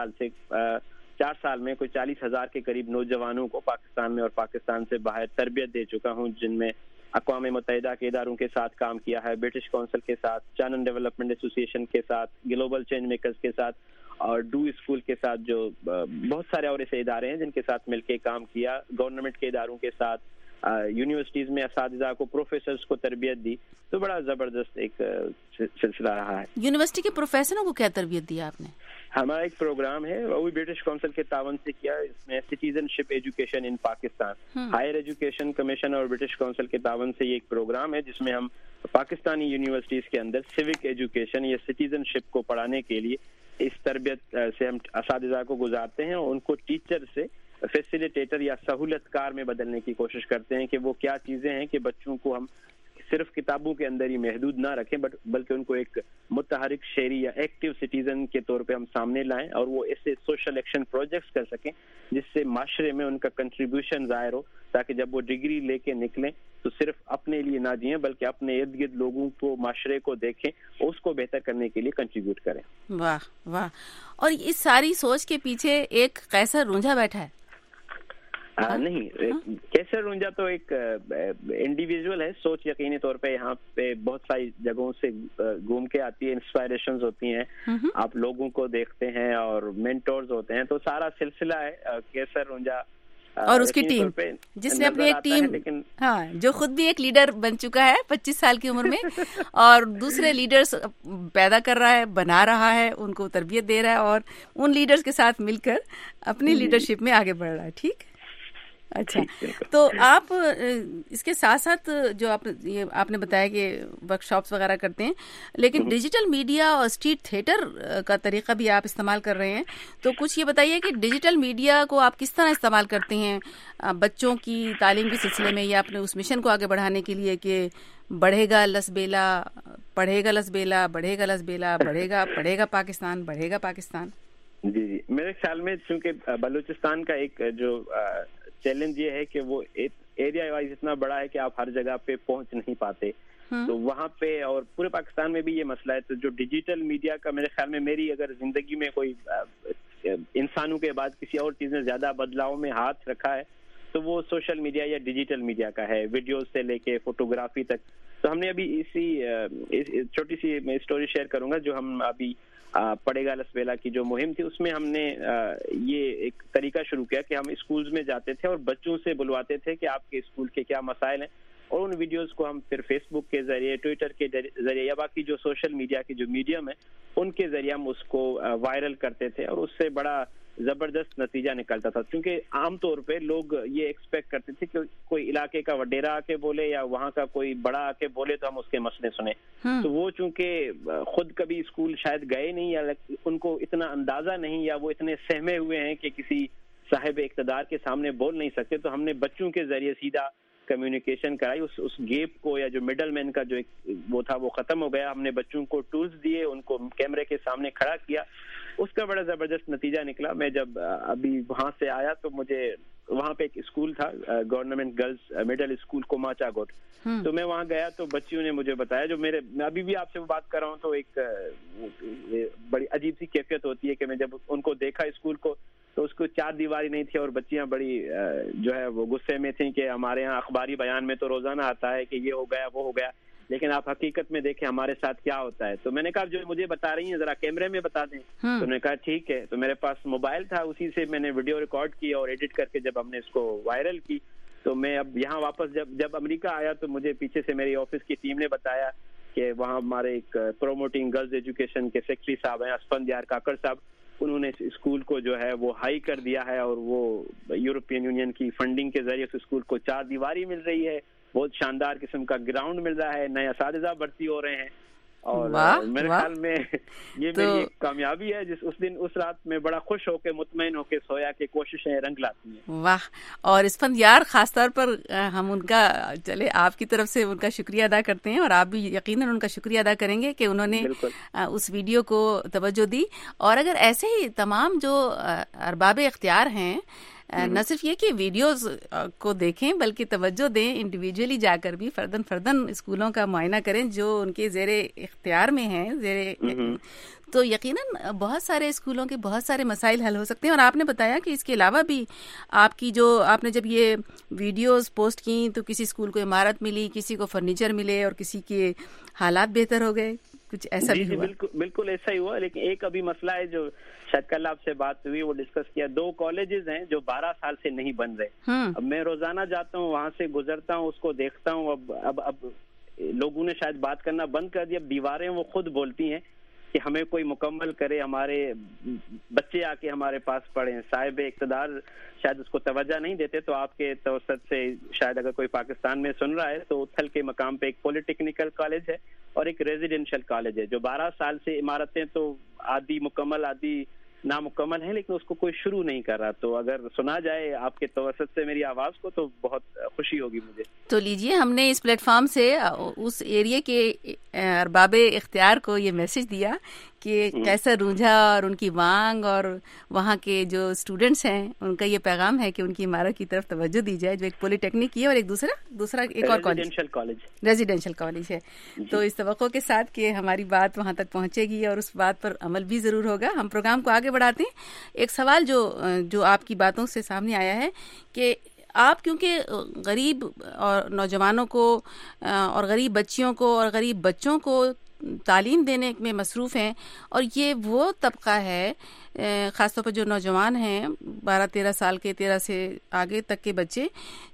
4 سال میں کوئی 40,000 کے قریب نوجوانوں کو پاکستان میں اور پاکستان سے باہر تربیت دے چکا ہوں, جن میں اقوام متحدہ کے اداروں کے ساتھ کام کیا ہے, برٹش کونسل کے ساتھ, چانن ڈیولپمنٹ ایسوسی ایشن کے ساتھ, گلوبل چینج میکرز کے ساتھ اور ڈو اسکول کے ساتھ, جو بہت سارے اور ایسے ادارے ہیں جن کے ساتھ مل کے کام کیا, گورنمنٹ کے اداروں کے ساتھ, یونیورسٹیز میں اساتذہ کو پروفیسرز کو تربیت دی. تو بڑا زبردست ایک سلسلہ رہا ہے. یونیورسٹی کے پروفیسروں کو کیا تربیت دی آپ نے؟ ہمارا ایک پروگرام ہے وہ بھی برٹش کونسل کے تعاون سے کیا, اس میں citizenship education in Pakistan, higher education commission اور برٹش کونسل کے تعاون سے یہ ایک پروگرام ہے جس میں ہم پاکستانی یونیورسٹیز کے اندر سیوک ایجوکیشن یا سٹیزن شپ کو پڑھانے کے لیے اس تربیت سے ہم اساتذہ کو گزارتے ہیں اور ان کو ٹیچر سے فیسیلیٹیٹر یا سہولت کار میں بدلنے کی کوشش کرتے ہیں کہ وہ کیا چیزیں ہیں کہ بچوں کو ہم صرف کتابوں کے اندر ہی محدود نہ رکھیں بلکہ ان کو ایک متحرک شہری یا ایکٹیو سٹیزن کے طور پہ ہم سامنے لائیں اور وہ ایسے سوشل ایکشن پروجیکٹس کر سکیں جس سے معاشرے میں ان کا کنٹریبیوشن ظاہر ہو, تاکہ جب وہ ڈگری لے کے نکلیں تو صرف اپنے لیے نہ جئیں بلکہ اپنے ارد گرد لوگوں کو, معاشرے کو دیکھیں اور اس کو بہتر کرنے کے لیے کنٹریبیوٹ کریں. واہ واہ. اور اس ساری سوچ کے پیچھے ایک قیصر رونجھا بیٹھا ہے. نہیں, کیسر رونجا تو ایک انڈیویجول ہے. سوچ یقینی طور پہ یہاں پہ بہت ساری جگہوں سے گھوم کے آتی ہے, انسپائریشنز ہوتی ہیں, آپ لوگوں کو دیکھتے ہیں اور مینٹورز ہوتے ہیں, تو سارا سلسلہ ہے کیسر رونجا اور اس کی ٹیم, جس نے اپنی ایک ٹیم, ہاں, جو خود بھی ایک لیڈر بن چکا ہے 25 سال کی عمر میں, اور دوسرے لیڈرز پیدا کر رہا ہے, بنا رہا ہے, ان کو تربیت دے رہا ہے, اور ان لیڈرز کے ساتھ مل کر اپنی لیڈرشپ میں آگے بڑھ رہا ہے. ٹھیک, اچھا. تو آپ اس کے ساتھ ساتھ جو آپ نے بتایا کہ ورک شاپس وغیرہ کرتے ہیں, لیکن ڈیجیٹل میڈیا اور اسٹریٹ تھیٹر کا طریقہ بھی آپ استعمال کر رہے ہیں. تو کچھ یہ بتائیے کہ ڈیجیٹل میڈیا کو آپ کس طرح استعمال کرتے ہیں بچوں کی تعلیم کے سلسلے میں, یا اپنے اس مشن کو آگے بڑھانے کے لیے کہ بڑھے گا لسبیلا, پڑھے گا لسبیلا, بڑھے گا لسبیلا, پڑھے گا پاکستان, بڑھے گا پاکستان. جی, میرے خیال میں چونکہ بلوچستان کا ایک جو چیلنج یہ ہے کہ وہ ایریا وائز اتنا بڑا ہے کہ آپ ہر جگہ پہ پہنچ نہیں پاتے, تو وہاں پہ اور پورے پاکستان میں بھی یہ مسئلہ ہے. تو جو ڈیجیٹل میڈیا کا میرے خیال میں, میری اگر زندگی میں کوئی انسانوں کے بعد کسی اور چیز نے زیادہ بدلاؤ میں ہاتھ رکھا ہے تو وہ سوشل میڈیا یا ڈیجیٹل میڈیا کا ہے, ویڈیوز سے لے کے فوٹوگرافی تک. تو ہم نے ابھی اسی چھوٹی سی میں اسٹوری شیئر کروں گا, جو ہم ابھی پڑھے گا لسبیلا کی جو مہم تھی, اس میں ہم نے یہ ایک طریقہ شروع کیا کہ ہم اسکولز میں جاتے تھے اور بچوں سے بلواتے تھے کہ آپ کے اسکول کے کیا مسائل ہیں, اور ان ویڈیوز کو ہم پھر فیس بک کے ذریعے, ٹویٹر کے ذریعے, یا باقی جو سوشل میڈیا کی جو میڈیم ہے ان کے ذریعے ہم اس کو وائرل کرتے تھے, اور اس سے بڑا زبردست نتیجہ نکلتا تھا. کیونکہ عام طور پہ لوگ یہ ایکسپیکٹ کرتے تھے کہ کوئی علاقے کا وڈیرا آ کے بولے یا وہاں کا کوئی بڑا آ کے بولے تو ہم اس کے مسئلے سنیں. تو وہ چونکہ خود کبھی اسکول شاید گئے نہیں, یا ان کو اتنا اندازہ نہیں, یا وہ اتنے سہمے ہوئے ہیں کہ کسی صاحب اقتدار کے سامنے بول نہیں سکتے, تو ہم نے بچوں کے ذریعے سیدھا کمیونیکیشن کرائی. اس گیپ کو, یا جو مڈل مین کا جو وہ تھا وہ ختم ہو گیا. ہم نے بچوں کو ٹولز دیے, ان کو کیمرے کے سامنے کھڑا کیا, اس کا بڑا زبردست نتیجہ نکلا. میں جب ابھی وہاں سے آیا تو مجھے وہاں پہ ایک اسکول تھا, گورنمنٹ گرلز مڈل اسکول کوماچا گوٹ, تو میں وہاں گیا تو بچیوں نے مجھے بتایا, جو میں ابھی بھی آپ سے بات کر رہا ہوں تو ایک بڑی عجیب سی کیفیت ہوتی ہے کہ میں جب ان کو دیکھا اسکول کو, تو اس کو 4 دیواری نہیں تھی, اور بچیاں بڑی جو ہے وہ غصے میں تھیں کہ ہمارے یہاں اخباری بیان میں تو روزانہ آتا ہے کہ یہ ہو گیا وہ ہو گیا, لیکن آپ حقیقت میں دیکھیں ہمارے ساتھ کیا ہوتا ہے. تو میں نے کہا جو مجھے بتا رہی ہیں ذرا کیمرے میں بتا دیں. تو انہوں نے کہا ٹھیک ہے. تو میرے پاس موبائل تھا, اسی سے میں نے ویڈیو ریکارڈ کی اور ایڈٹ کر کے جب ہم نے اس کو وائرل کی, تو میں اب یہاں واپس جب امریکہ آیا تو مجھے پیچھے سے میری آفس کی ٹیم نے بتایا کہ وہاں ہمارے ایک پروموٹنگ گرلز ایجوکیشن کے سیکرٹری صاحب ہیں, اسفندیار کاکڑ صاحب, انہوں نے اس اسکول کو جو ہے وہ ہائی کر دیا ہے, اور وہ یورپین یونین کی فنڈنگ کے ذریعے اس اسکول کو 4 دیواری مل رہی ہے, بہت شاندار قسم کا گراؤنڈ مل رہا ہے, نئے اساتذہ بھرتی ہو رہے ہیں, اور میرے خیال میں یہ میری ایک کامیابی ہے اس رات میں بڑا خوش ہو کے مطمئن ہو کے سویا کہ کوششیں رنگ لاتی ہیں. واہ. اور اسفندیار خاص طور پر ہم ان کا آپ کی طرف سے ان کا شکریہ ادا کرتے ہیں, اور آپ بھی یقیناً ان کا شکریہ ادا کریں گے کہ انہوں نے اس ویڈیو کو توجہ دی. اور اگر ایسے ہی تمام جو ارباب اختیار ہیں نہ صرف یہ کہ ویڈیوز کو دیکھیں بلکہ توجہ دیں, انڈیویجولی جا کر بھی فرداً اسکولوں کا معائنہ کریں جو ان کے زیر اختیار میں ہیں, تو یقیناً بہت سارے اسکولوں کے بہت سارے مسائل حل ہو سکتے ہیں. اور آپ نے بتایا کہ اس کے علاوہ بھی آپ نے جب یہ ویڈیوز پوسٹ کی تو کسی اسکول کو عمارت ملی, کسی کو فرنیچر ملے, اور کسی کے حالات بہتر ہو گئے, کچھ ایسا بھی ہوا؟ بالکل ایسا ہی ہوا. لیکن ایک ابھی مسئلہ ہے جو شاید کل آپ سے بات ہوئی, وہ ڈسکس کیا. 2 کالجز ہیں جو 12 سال سے نہیں بن رہے. اب میں روزانہ جاتا ہوں, وہاں سے گزرتا ہوں, اس کو دیکھتا ہوں. اب لوگوں نے شاید بات کرنا بند کر دیا. اب دیواریں وہ خود بولتی ہیں کہ ہمیں کوئی مکمل کرے, ہمارے بچے آ کے ہمارے پاس پڑھیں. صاحب اقتدار شاید اس کو توجہ نہیں دیتے. تو آپ کے توسط سے شاید اگر کوئی پاکستان میں سن رہا ہے تو تھل کے مقام پہ ایک پولی ٹیکنیکل کالج ہے اور ایک ریزیڈینشل کالج ہے, جو 12 سال سے عمارتیں تو آدھی مکمل آدھی نامکمل ہے, لیکن اس کو کوئی شروع نہیں کر رہا. تو اگر سنا جائے آپ کے توسط سے میری آواز کو تو بہت خوشی ہوگی مجھے. تو لیجئے, ہم نے اس پلیٹ فارم سے اس ایریے کے ارباب اختیار کو یہ میسج دیا کہ کیسا رونجھا اور ان کی وانگ اور وہاں کے جو اسٹوڈنٹس ہیں ان کا یہ پیغام ہے کہ ان کی عمارت کی طرف توجہ دی جائے، جو ایک پولی ٹیکنک ہے اور ایک دوسرا ایک اور ریزیڈینشیل کالج ہے. تو اس توقع کے ساتھ کہ ہماری بات وہاں تک پہنچے گی اور اس بات پر عمل بھی ضرور ہوگا، ہم پروگرام کو آگے بڑھاتے ہیں. ایک سوال جو آپ کی باتوں سے سامنے آیا ہے کہ آپ کیونکہ غریب اور نوجوانوں کو اور غریب بچیوں کو اور غریب بچوں کو تعلیم دینے میں مصروف ہیں، اور یہ وہ طبقہ ہے خاص طور پر جو نوجوان ہیں 12-13 سال کے، 13 سے آگے تک کے بچے،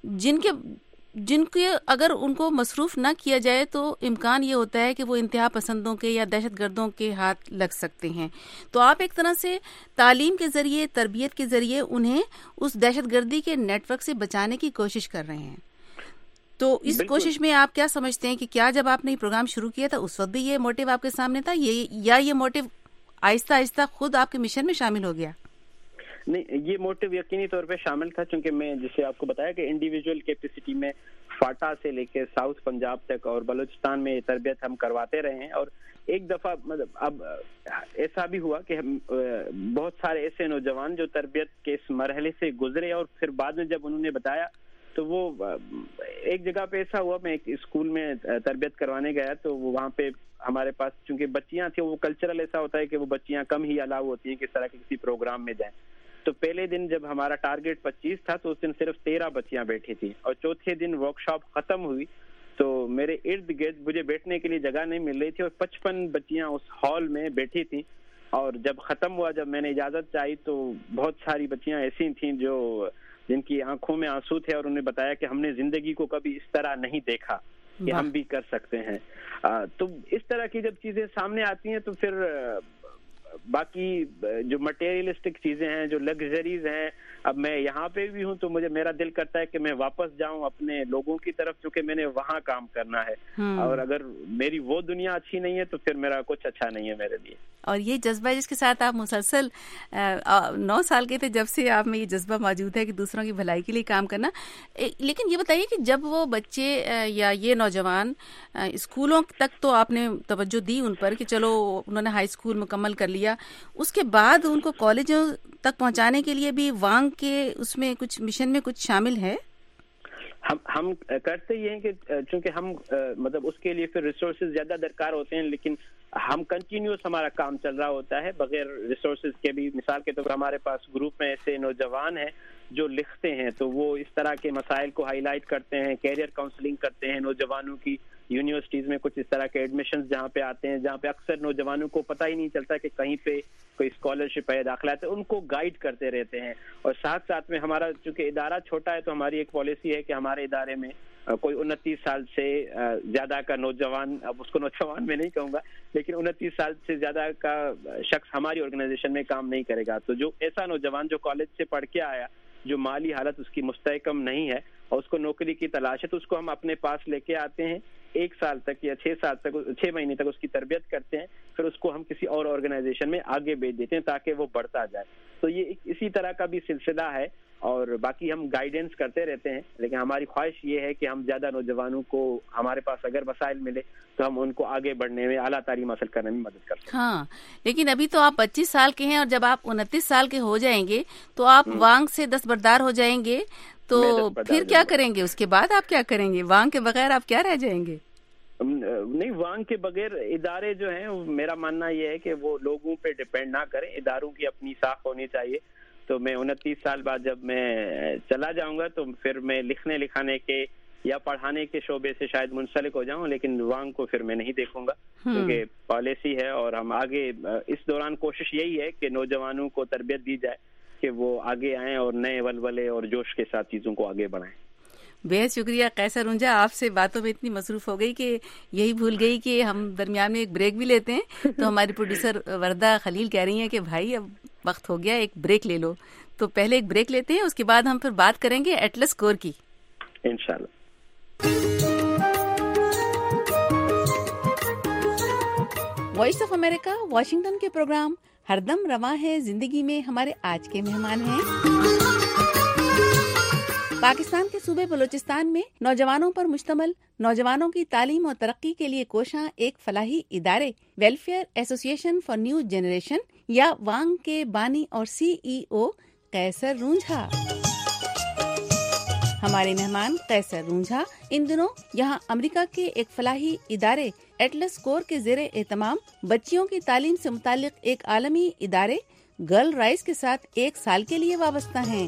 جن کے اگر ان کو مصروف نہ کیا جائے تو امکان یہ ہوتا ہے کہ وہ انتہا پسندوں کے یا دہشت گردوں کے ہاتھ لگ سکتے ہیں. تو آپ ایک طرح سے تعلیم کے ذریعے، تربیت کے ذریعے انہیں اس دہشت گردی کے نیٹ ورک سے بچانے کی کوشش کر رہے ہیں. تو اس کوشش میں آپ کیا سمجھتے ہیں کہ کیا جب آپ نے یہ پروگرام شروع کیا تھا اس وقت بھی یہ موٹیو آپ کے سامنے تھا، یہ موٹیو آہستہ آہستہ خود آپ کے مشن میں شامل ہو گیا؟ نہیں، یہ موٹیو یقینی طور پہ شامل تھا، چونکہ میں جسے آپ کو بتایا کہ انڈیویجول کیپیسٹی میں فاٹا سے لے کے ساؤتھ پنجاب تک اور بلوچستان میں تربیت ہم کرواتے رہے ہیں. اور ایک دفعہ اب ایسا بھی ہوا کہ بہت سارے ایسے نوجوان جو تربیت کے اس مرحلے سے گزرے اور پھر بعد میں جب انہوں نے بتایا تو وہ ایک جگہ پہ ایسا ہوا، میں ایک اسکول میں تربیت کروانے گیا تو وہاں پہ ہمارے پاس چونکہ بچیاں تھیں، وہ کلچرل ایسا ہوتا ہے کہ وہ بچیاں کم ہی الاؤ ہوتی ہیں کہ اس طرح کے کسی پروگرام میں جائیں. تو پہلے دن جب ہمارا ٹارگیٹ 25 تھا تو اس دن صرف 13 بچیاں بیٹھی تھیں، اور چوتھے دن ورک شاپ ختم ہوئی تو میرے ارد گرد مجھے بیٹھنے کے لیے جگہ نہیں مل رہی تھی اور 55 بچیاں اس ہال میں بیٹھی تھیں. اور جب ختم ہوا، جب میں نے اجازت چاہی تو بہت ساری بچیاں ایسی تھیں جن کی آنکھوں میں آنسو تھے اور انہوں نے بتایا کہ ہم نے زندگی کو کبھی اس طرح نہیں دیکھا کہ ہم بھی کر سکتے ہیں. تو اس طرح کی جب چیزیں سامنے آتی ہیں تو پھر باقی جو مٹیریلسٹک چیزیں ہیں، جو لگژریز ہیں، اب میں یہاں پہ بھی ہوں تو میرا دل کرتا ہے کہ میں واپس جاؤں اپنے لوگوں کی طرف، چونکہ میں نے وہاں کام کرنا ہے. اور اگر میری وہ دنیا اچھی نہیں ہے تو پھر میرا کچھ اچھا نہیں ہے میرے لیے. اور یہ جذبہ جس کے ساتھ آپ مسلسل 9 سال کے تھے جب سے آپ میں یہ جذبہ موجود ہے کہ دوسروں کی بھلائی کے لیے کام کرنا. لیکن یہ بتائیے کہ جب وہ بچے یا یہ نوجوان اسکولوں تک تو آپ نے توجہ دی ان پر کہ چلو انہوں نے ہائی اسکول مکمل کر لیا، اس کے بعد ان کو کالجوں تک پہنچانے کے لیے بھی وانگ کے اس میں کچھ مشن میں کچھ شامل ہے؟ ہم کرتے یہ ہیں کہ چونکہ ہم مطلب اس کے لیے پھر ریسورسز زیادہ درکار ہوتے ہیں، لیکن ہم کنٹینیوس ہمارا کام چل رہا ہوتا ہے بغیر ریسورسز کے بھی. مثال کے طور پر ہمارے پاس گروپ میں ایسے نوجوان ہیں جو لکھتے ہیں، تو وہ اس طرح کے مسائل کو ہائی لائٹ کرتے ہیں، کیریئر کاؤنسلنگ کرتے ہیں نوجوانوں کی. یونیورسٹیز میں کچھ اس طرح کے ایڈمیشنز جہاں پہ آتے ہیں جہاں پہ اکثر نوجوانوں کو پتہ ہی نہیں چلتا کہ کہیں پہ کوئی اسکالرشپ ہے، داخلہ ہے، تو ان کو گائیڈ کرتے رہتے ہیں. اور ساتھ ساتھ میں ہمارا چونکہ ادارہ چھوٹا ہے تو ہماری ایک پالیسی ہے کہ ہمارے ادارے میں کوئی 29 سال سے زیادہ کا نوجوان، اب اس کو نوجوان میں نہیں کہوں گا، لیکن 29 سال سے زیادہ کا شخص ہماری آرگنائزیشن میں کام نہیں کرے گا. تو جو ایسا نوجوان جو کالج سے پڑھ کے آیا، جو مالی حالت اس کی مستحکم نہیں ہے اور اس کو نوکری کی تلاش ہے، تو اس کو ہم اپنے پاس لے کے آتے ہیں. 1 سال تک یا 6 مہینے تک اس کی تربیت کرتے ہیں، پھر اس کو ہم کسی اور آرگنائزیشن میں آگے بھیج دیتے ہیں تاکہ وہ بڑھتا جائے. تو یہ اسی طرح کا بھی سلسلہ ہے اور باقی ہم گائیڈنس کرتے رہتے ہیں. لیکن ہماری خواہش یہ ہے کہ ہم زیادہ نوجوانوں کو ہمارے پاس اگر وسائل ملے تو ہم ان کو آگے بڑھنے میں، اعلیٰ تعلیم حاصل کرنے میں مدد کرتے ہیں. ہاں، لیکن ابھی تو آپ 25 سال کے ہیں اور جب آپ 29 سال کے ہو جائیں گے تو آپ وانگ سے دستبردار ہو جائیں گے، تو پھر کیا کریں گے؟ اس کے بعد آپ کیا کریں گے؟ وانگ کے بغیر آپ کیا رہ جائیں گے؟ نہیں، وانگ کے بغیر ادارے جو ہیں، میرا ماننا یہ ہے کہ وہ لوگوں پہ ڈپینڈ نہ کریں، اداروں کی اپنی ساکھ ہونی چاہیے. تو میں 29 سال بعد جب میں چلا جاؤں گا تو پھر میں لکھنے لکھانے کے یا پڑھانے کے شعبے سے شاید منسلک ہو جاؤں، لیکن وانگ کو پھر میں نہیں دیکھوں گا کیونکہ پالیسی ہے. اور ہم آگے اس دوران کوشش یہی ہے کہ نوجوانوں کو تربیت دی جائے کہ وہ آگے آئیں اور نئے ولولے اور جوش کے ساتھ چیزوں کو آگے بڑھائیں. بہت شکریہ قیصر رونجھا، آپ سے باتوں میں اتنی مصروف ہو گئی کہ یہی بھول گئی کہ ہم درمیان میں ایک بریک بھی لیتے ہیں. تو ہماری پروڈیوسر وردہ خلیل کہہ رہی ہیں کہ بھائی اب وقت ہو گیا، ایک بریک لے لو. تو پہلے ایک بریک لیتے ہیں، اس کے بعد ہم پھر بات کریں گے ایٹلس اسکور کی انشاءاللہ. وائس آف امریکہ واشنگٹن کے پروگرام ہر دم رواں ہے زندگی میں ہمارے آج کے مہمان ہیں پاکستان کے صوبے بلوچستان میں نوجوانوں پر مشتمل نوجوانوں کی تعلیم اور ترقی کے لیے کوشاں ایک فلاحی ادارے ویلفیئر ایسوسی ایشن فار نیو جنریشن یا وانگ کے بانی اور CEO قیصر رونجھا. ہمارے مہمان قیصر رونجھا ان دنوں یہاں امریکہ کے ایک فلاحی ادارے ایٹلس کور کے زیر اہتمام بچیوں کی تعلیم سے متعلق ایک عالمی ادارے گرل رائز کے ساتھ 1 سال کے لیے وابستہ ہیں.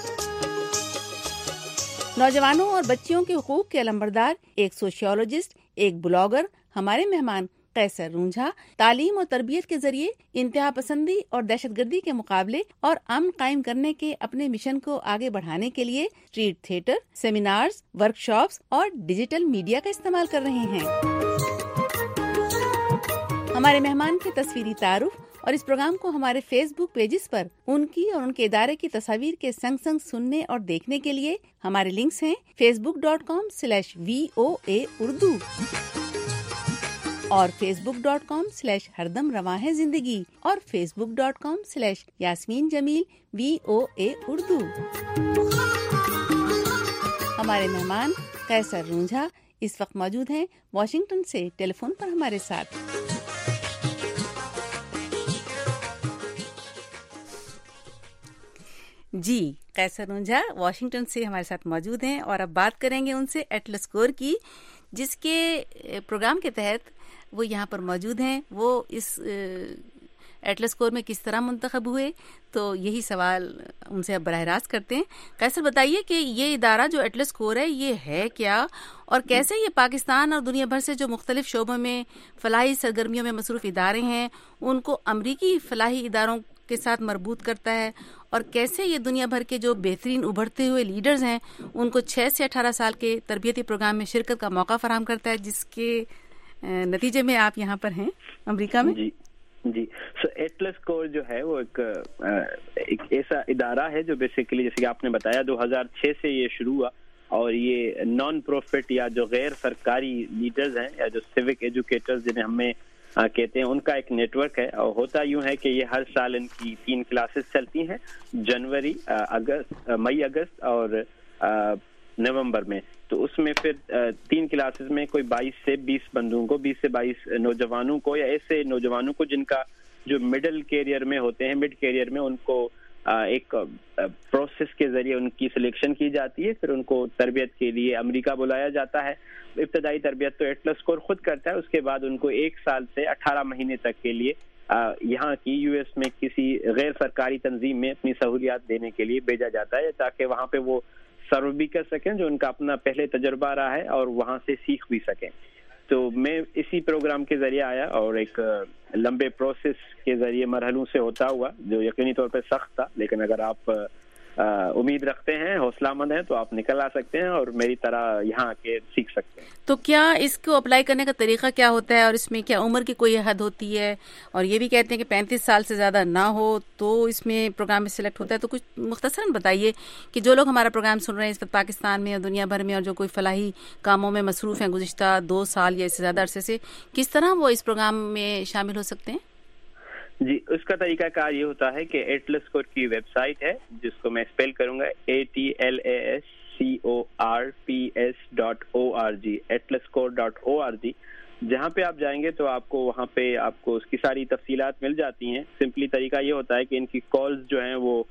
نوجوانوں اور بچیوں کے حقوق کے علمبردار، ایک سوشیولوجسٹ، ایک بلاگر، ہمارے مہمان قیصر رونجھا تعلیم اور تربیت کے ذریعے انتہا پسندی اور دہشت گردی کے مقابلے اور امن قائم کرنے کے اپنے مشن کو آگے بڑھانے کے لیے اسٹریٹ تھیٹر، سیمینارز، ورکشاپس اور ڈیجیٹل میڈیا کا استعمال کر رہے ہیں. ہمارے مہمان کے تصویری تعارف اور اس پروگرام کو ہمارے فیس بک پیجز پر ان کی اور ان کے ادارے کی تصاویر کے سنگ سنگ سننے اور دیکھنے کے لیے ہمارے لنکس ہیں facebook.com/VOA اردو اور facebook.com/ہردم رواں ہے زندگی اور facebook.com/یاسمین جمیل VOA اردو. ہمارے مہمان قیصر رونجھا اس وقت موجود ہیں واشنگٹن سے ٹیلی فون پر ہمارے ساتھ. جی قیصر رونجھا واشنگٹن سے ہمارے ساتھ موجود ہیں اور اب بات کریں گے ان سے ایٹلس کور کی، جس کے پروگرام کے تحت وہ یہاں پر موجود ہیں. وہ اس ایٹلس کور میں کس طرح منتخب ہوئے، تو یہی سوال ان سے اب براہ راست کرتے ہیں. قیصر بتائیے کہ یہ ادارہ جو ایٹلس کور ہے یہ ہے کیا، اور کیسے یہ پاکستان اور دنیا بھر سے جو مختلف شعبوں میں فلاحی سرگرمیوں میں مصروف ادارے ہیں ان کو امریکی فلاحی اداروں کے ساتھ مربوط کرتا ہے، اور کیسے یہ دنیا بھر کے جو بہترین ابھرتے ہوئے لیڈرز ہیں ان کو 6 سے 18 سال کے تربیتی پروگرام میں شرکت کا موقع فراہم کرتا ہے، جس کے نتیجے میں آپ یہاں پر ہیں امریکہ میں. جی سو ایٹلس کور جو ہے وہ ایک ایسا ادارہ ہے جو بیسیکلی جیسے کہ آپ نے بتایا 2006 سے یہ شروع ہوا، اور یہ نان پروفٹ یا جو غیر سرکاری لیڈرز ہیں یا جو سیوک ایجوکیٹرز جنہیں ہمیں کہتے ہیں ان کا ایک نیٹ ورک ہے. اور ہوتا یوں ہے کہ یہ ہر سال ان کی 3 کلاسز چلتی ہیں، جنوری، مئی، اگست اور نومبر میں. تو اس میں پھر 3 کلاسز میں کوئی 22 سے 20 بندوں کو، 20 سے 22 نوجوانوں کو، یا ایسے نوجوانوں کو جن کا جو مڈل کیریئر میں ہوتے ہیں، مڈ کیریئر میں، ان کو ایک پروسیس کے ذریعے ان کی سلیکشن کی جاتی ہے. پھر ان کو تربیت کے لیے امریکہ بلایا جاتا ہے. ابتدائی تربیت تو ایٹلس کور خود کرتا ہے، اس کے بعد ان کو 1 سال سے 18 مہینے تک کے لیے یہاں کی US میں کسی غیر سرکاری تنظیم میں اپنی سہولیات دینے کے لیے بھیجا جاتا ہے، تاکہ وہاں پہ وہ سرو بھی کر سکیں جو ان کا اپنا پہلے تجربہ رہا ہے، اور وہاں سے سیکھ بھی سکیں. تو میں اسی پروگرام کے ذریعے آیا، اور ایک لمبے پروسیس کے ذریعے مرحلوں سے ہوتا ہوا جو یقینی طور پہ سخت تھا، لیکن اگر آپ امید رکھتے ہیں، حوصلہ مند ہیں، تو آپ نکل آ سکتے ہیں اور میری طرح یہاں آ کے سیکھ سکتے ہیں. تو کیا اس کو اپلائی کرنے کا طریقہ کیا ہوتا ہے، اور اس میں کیا عمر کی کوئی حد ہوتی ہے؟ اور یہ بھی کہتے ہیں کہ 35 سال سے زیادہ نہ ہو تو اس میں پروگرام میں سلیکٹ ہوتا ہے. تو کچھ مختصراً بتائیے کہ جو لوگ ہمارا پروگرام سن رہے ہیں اس وقت پاکستان میں اور دنیا بھر میں، اور جو کوئی فلاحی کاموں میں مصروف ہیں گزشتہ 2 سال یا اس سے زیادہ عرصے سے، کس طرح وہ اس پروگرام میں شامل ہو سکتے ہیں؟ جی اس کا طریقہ کار یہ ہوتا ہے کہ ایٹلس کور کی ویب سائٹ ہے، جس کو میں اسپیل کروں گا atlascorps.org، atlascore.org. جہاں پہ آپ جائیں گے تو آپ کو وہاں پہ آپ کو اس کی ساری تفصیلات مل جاتی ہیں. سمپلی طریقہ یہ ہوتا ہے کہ ان کی کالز جو ہیں وہ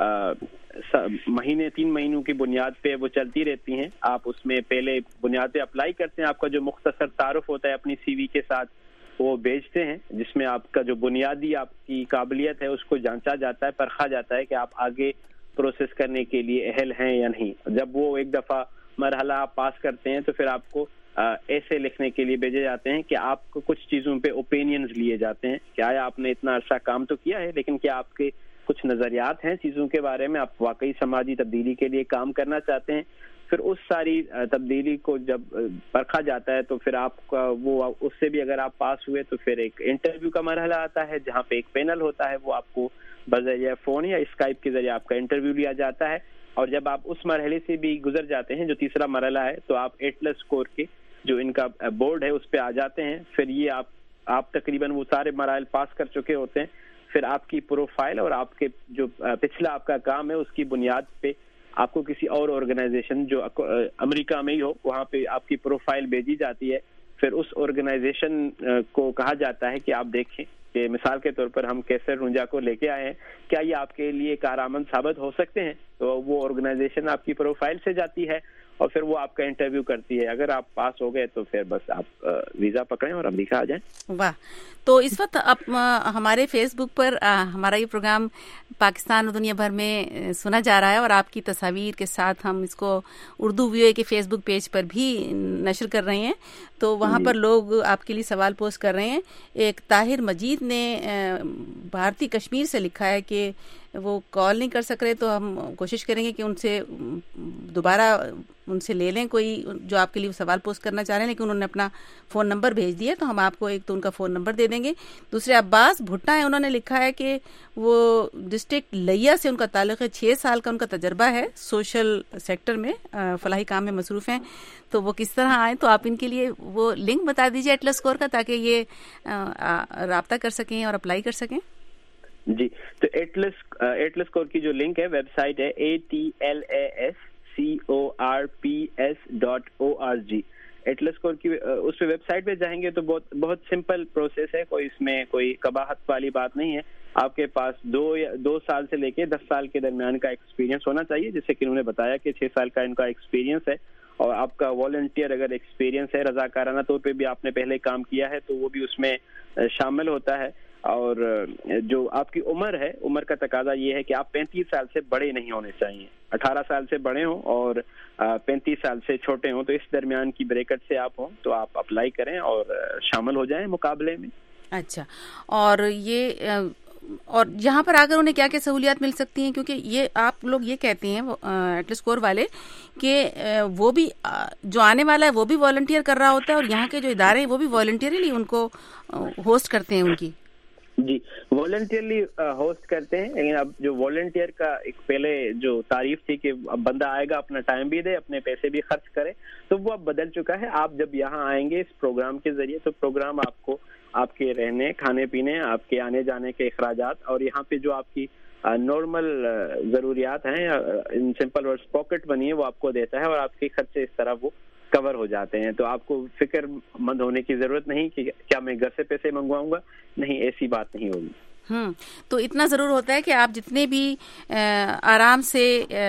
3 مہینوں کی بنیاد پہ وہ چلتی رہتی ہیں. آپ اس میں پہلے بنیاد پہ اپلائی کرتے ہیں، آپ کا جو مختصر تعارف ہوتا ہے اپنی CV کے ساتھ وہ بیچتے ہیں، جس میں آپ کا جو بنیادی آپ کی قابلیت ہے اس کو جانچا جاتا ہے، پرکھا جاتا ہے کہ آپ آگے پروسیس کرنے کے لیے اہل ہیں یا نہیں. جب وہ ایک دفعہ مرحلہ آپ پاس کرتے ہیں تو پھر آپ کو ایسے لکھنے کے لیے بھیجے جاتے ہیں کہ آپ کو کچھ چیزوں پہ اوپینینز لیے جاتے ہیں کہ آیا آپ نے اتنا عرصہ کام تو کیا ہے، لیکن کیا آپ کے کچھ نظریات ہیں چیزوں کے بارے میں، آپ واقعی سماجی تبدیلی کے لیے کام کرنا چاہتے ہیں. پھر اس ساری تبدیلی کو جب پرکھا جاتا ہے تو پھر آپ کا وہ اس سے بھی اگر آپ پاس ہوئے تو پھر ایک انٹرویو کا مرحلہ آتا ہے، جہاں پہ ایک پینل ہوتا ہے، وہ آپ کو بذریعہ فون یا اسکائپ کے ذریعے آپ کا انٹرویو لیا جاتا ہے. اور جب آپ اس مرحلے سے بھی گزر جاتے ہیں جو تیسرا مرحلہ ہے، تو آپ ایٹلس کور کے جو ان کا بورڈ ہے اس پہ آ جاتے ہیں. پھر یہ آپ تقریباً وہ سارے مراحل پاس کر چکے ہوتے ہیں. پھر آپ کی پروفائل اور آپ کے جو پچھلا آپ کا کام ہے اس کی بنیاد پہ آپ کو کسی اور آرگنائزیشن جو امریکہ میں ہی ہو وہاں پہ آپ کی پروفائل بھیجی جاتی ہے. پھر اس آرگنائزیشن کو کہا جاتا ہے کہ آپ دیکھیں کہ مثال کے طور پر ہم کیسر رونجا کو لے کے آئے ہیں, کیا یہ آپ کے لیے کارآمد ثابت ہو سکتے ہیں. تو وہ آرگنائزیشن آپ کی پروفائل سے جاتی ہے اور پھر وہ آپ کا انٹرویو کرتی ہے. اگر آپ پاس ہو گئے تو پھر بس آپ ویزا پکڑیں اور امریکہ آ جائیں. واہ. تو اس وقت اب ہمارے فیس بک پر ہمارا یہ پروگرام پاکستان اور دنیا بھر میں سنا جا رہا ہے, اور آپ کی تصاویر کے ساتھ ہم اس کو اردو ویو کے فیس بک پیج پر بھی نشر کر رہے ہیں. تو وہاں پر لوگ آپ کے لیے سوال پوسٹ کر رہے ہیں. ایک طاہر مجید نے بھارتی کشمیر سے لکھا ہے کہ وہ کال نہیں کر سک رہے, تو ہم کوشش کریں گے کہ ان سے دوبارہ ان سے لے لیں کوئی جو آپ کے لیے سوال پوسٹ کرنا چاہ رہے ہیں, لیکن انہوں نے اپنا فون نمبر بھیج دیا تو ہم آپ کو ایک تو ان کا فون نمبر دے دیں گے. دوسرے عباس بھٹا ہے, انہوں نے لکھا ہے کہ وہ ڈسٹرکٹ لیا سے ان کا تعلق ہے, 6 سال کا ان کا تجربہ ہے, سوشل سیکٹر میں فلاحی کام میں مصروف ہیں. تو وہ کس طرح آئیں, تو آپ ان کے لیے وہ لنک بتا دیجیے ایٹلس اسکور کا, تاکہ یہ رابطہ کر سکیں اور اپلائی کر سکیں. جی, تو ایٹلس اسکور کی جو لنک ہے ویب سائٹ ہے atlascorps.org. ایٹلس اسکور کی اس پہ ویب سائٹ پہ جائیں گے تو بہت سمپل پروسیس ہے, کوئی اس میں کوئی قباحت والی بات نہیں ہے. آپ کے پاس 2 سال سے لے کے 10 سال کے درمیان کا ایکسپیرینس ہونا چاہیے, جیسے کہ انہوں نے بتایا کہ 6 سال کا ان کا ایکسپیرینس ہے. اور آپ کا والنٹیئر اگر ایکسپیرینس ہے, رضاکارانہ طور پہ بھی آپ نے پہلے کام کیا ہے, تو وہ بھی اس میں شامل ہوتا ہے. اور جو آپ کی عمر ہے, عمر کا تقاضا یہ ہے کہ آپ 35 سال سے بڑے نہیں ہونے چاہیے. 18 سال سے بڑے ہوں اور 35 سال سے چھوٹے ہوں, تو اس درمیان کی بریکٹ سے آپ ہوں تو آپ اپلائی کریں اور شامل ہو جائیں مقابلے میں. اچھا, اور یہاں پر آ کر انہیں کیا کیا سہولیات مل سکتی ہیں, کیونکہ یہ آپ لوگ یہ کہتے ہیں ایٹلس اسکور والے کہ وہ بھی جو آنے والا ہے وہ بھی والنٹیئر کر رہا ہوتا ہے, اور یہاں کے جو ادارے ہیں وہ بھی والنٹیئرلی ان کو ہوسٹ کرتے ہیں. ان کی جی والنٹیئرلی ہوسٹ کرتے ہیں, لیکن اب جو والنٹیئر کا ایک پہلے جو تعریف تھی کہ اب بندہ آئے گا اپنا ٹائم بھی دے, اپنے پیسے بھی خرچ کرے, تو وہ اب بدل چکا ہے. آپ جب یہاں آئیں گے اس پروگرام کے ذریعے, تو پروگرام آپ کو آپ کے رہنے, کھانے پینے, آپ کے آنے جانے کے اخراجات, اور یہاں پہ جو آپ کی نارمل ضروریات ہیں, ان سمپل ورڈز پاکٹ بنی ہے, وہ آپ کو دیتا ہے, اور آپ کے خرچے اس طرح وہ کور ہو جاتے ہیں. تو آپ کو فکر مند ہونے کی ضرورت نہیں کہ کیا میں گھر سے پیسے منگواؤں گا, نہیں, ایسی بات نہیں ہوگی. تو اتنا ضرور ہوتا ہے کہ آپ جتنے بھی آرام سے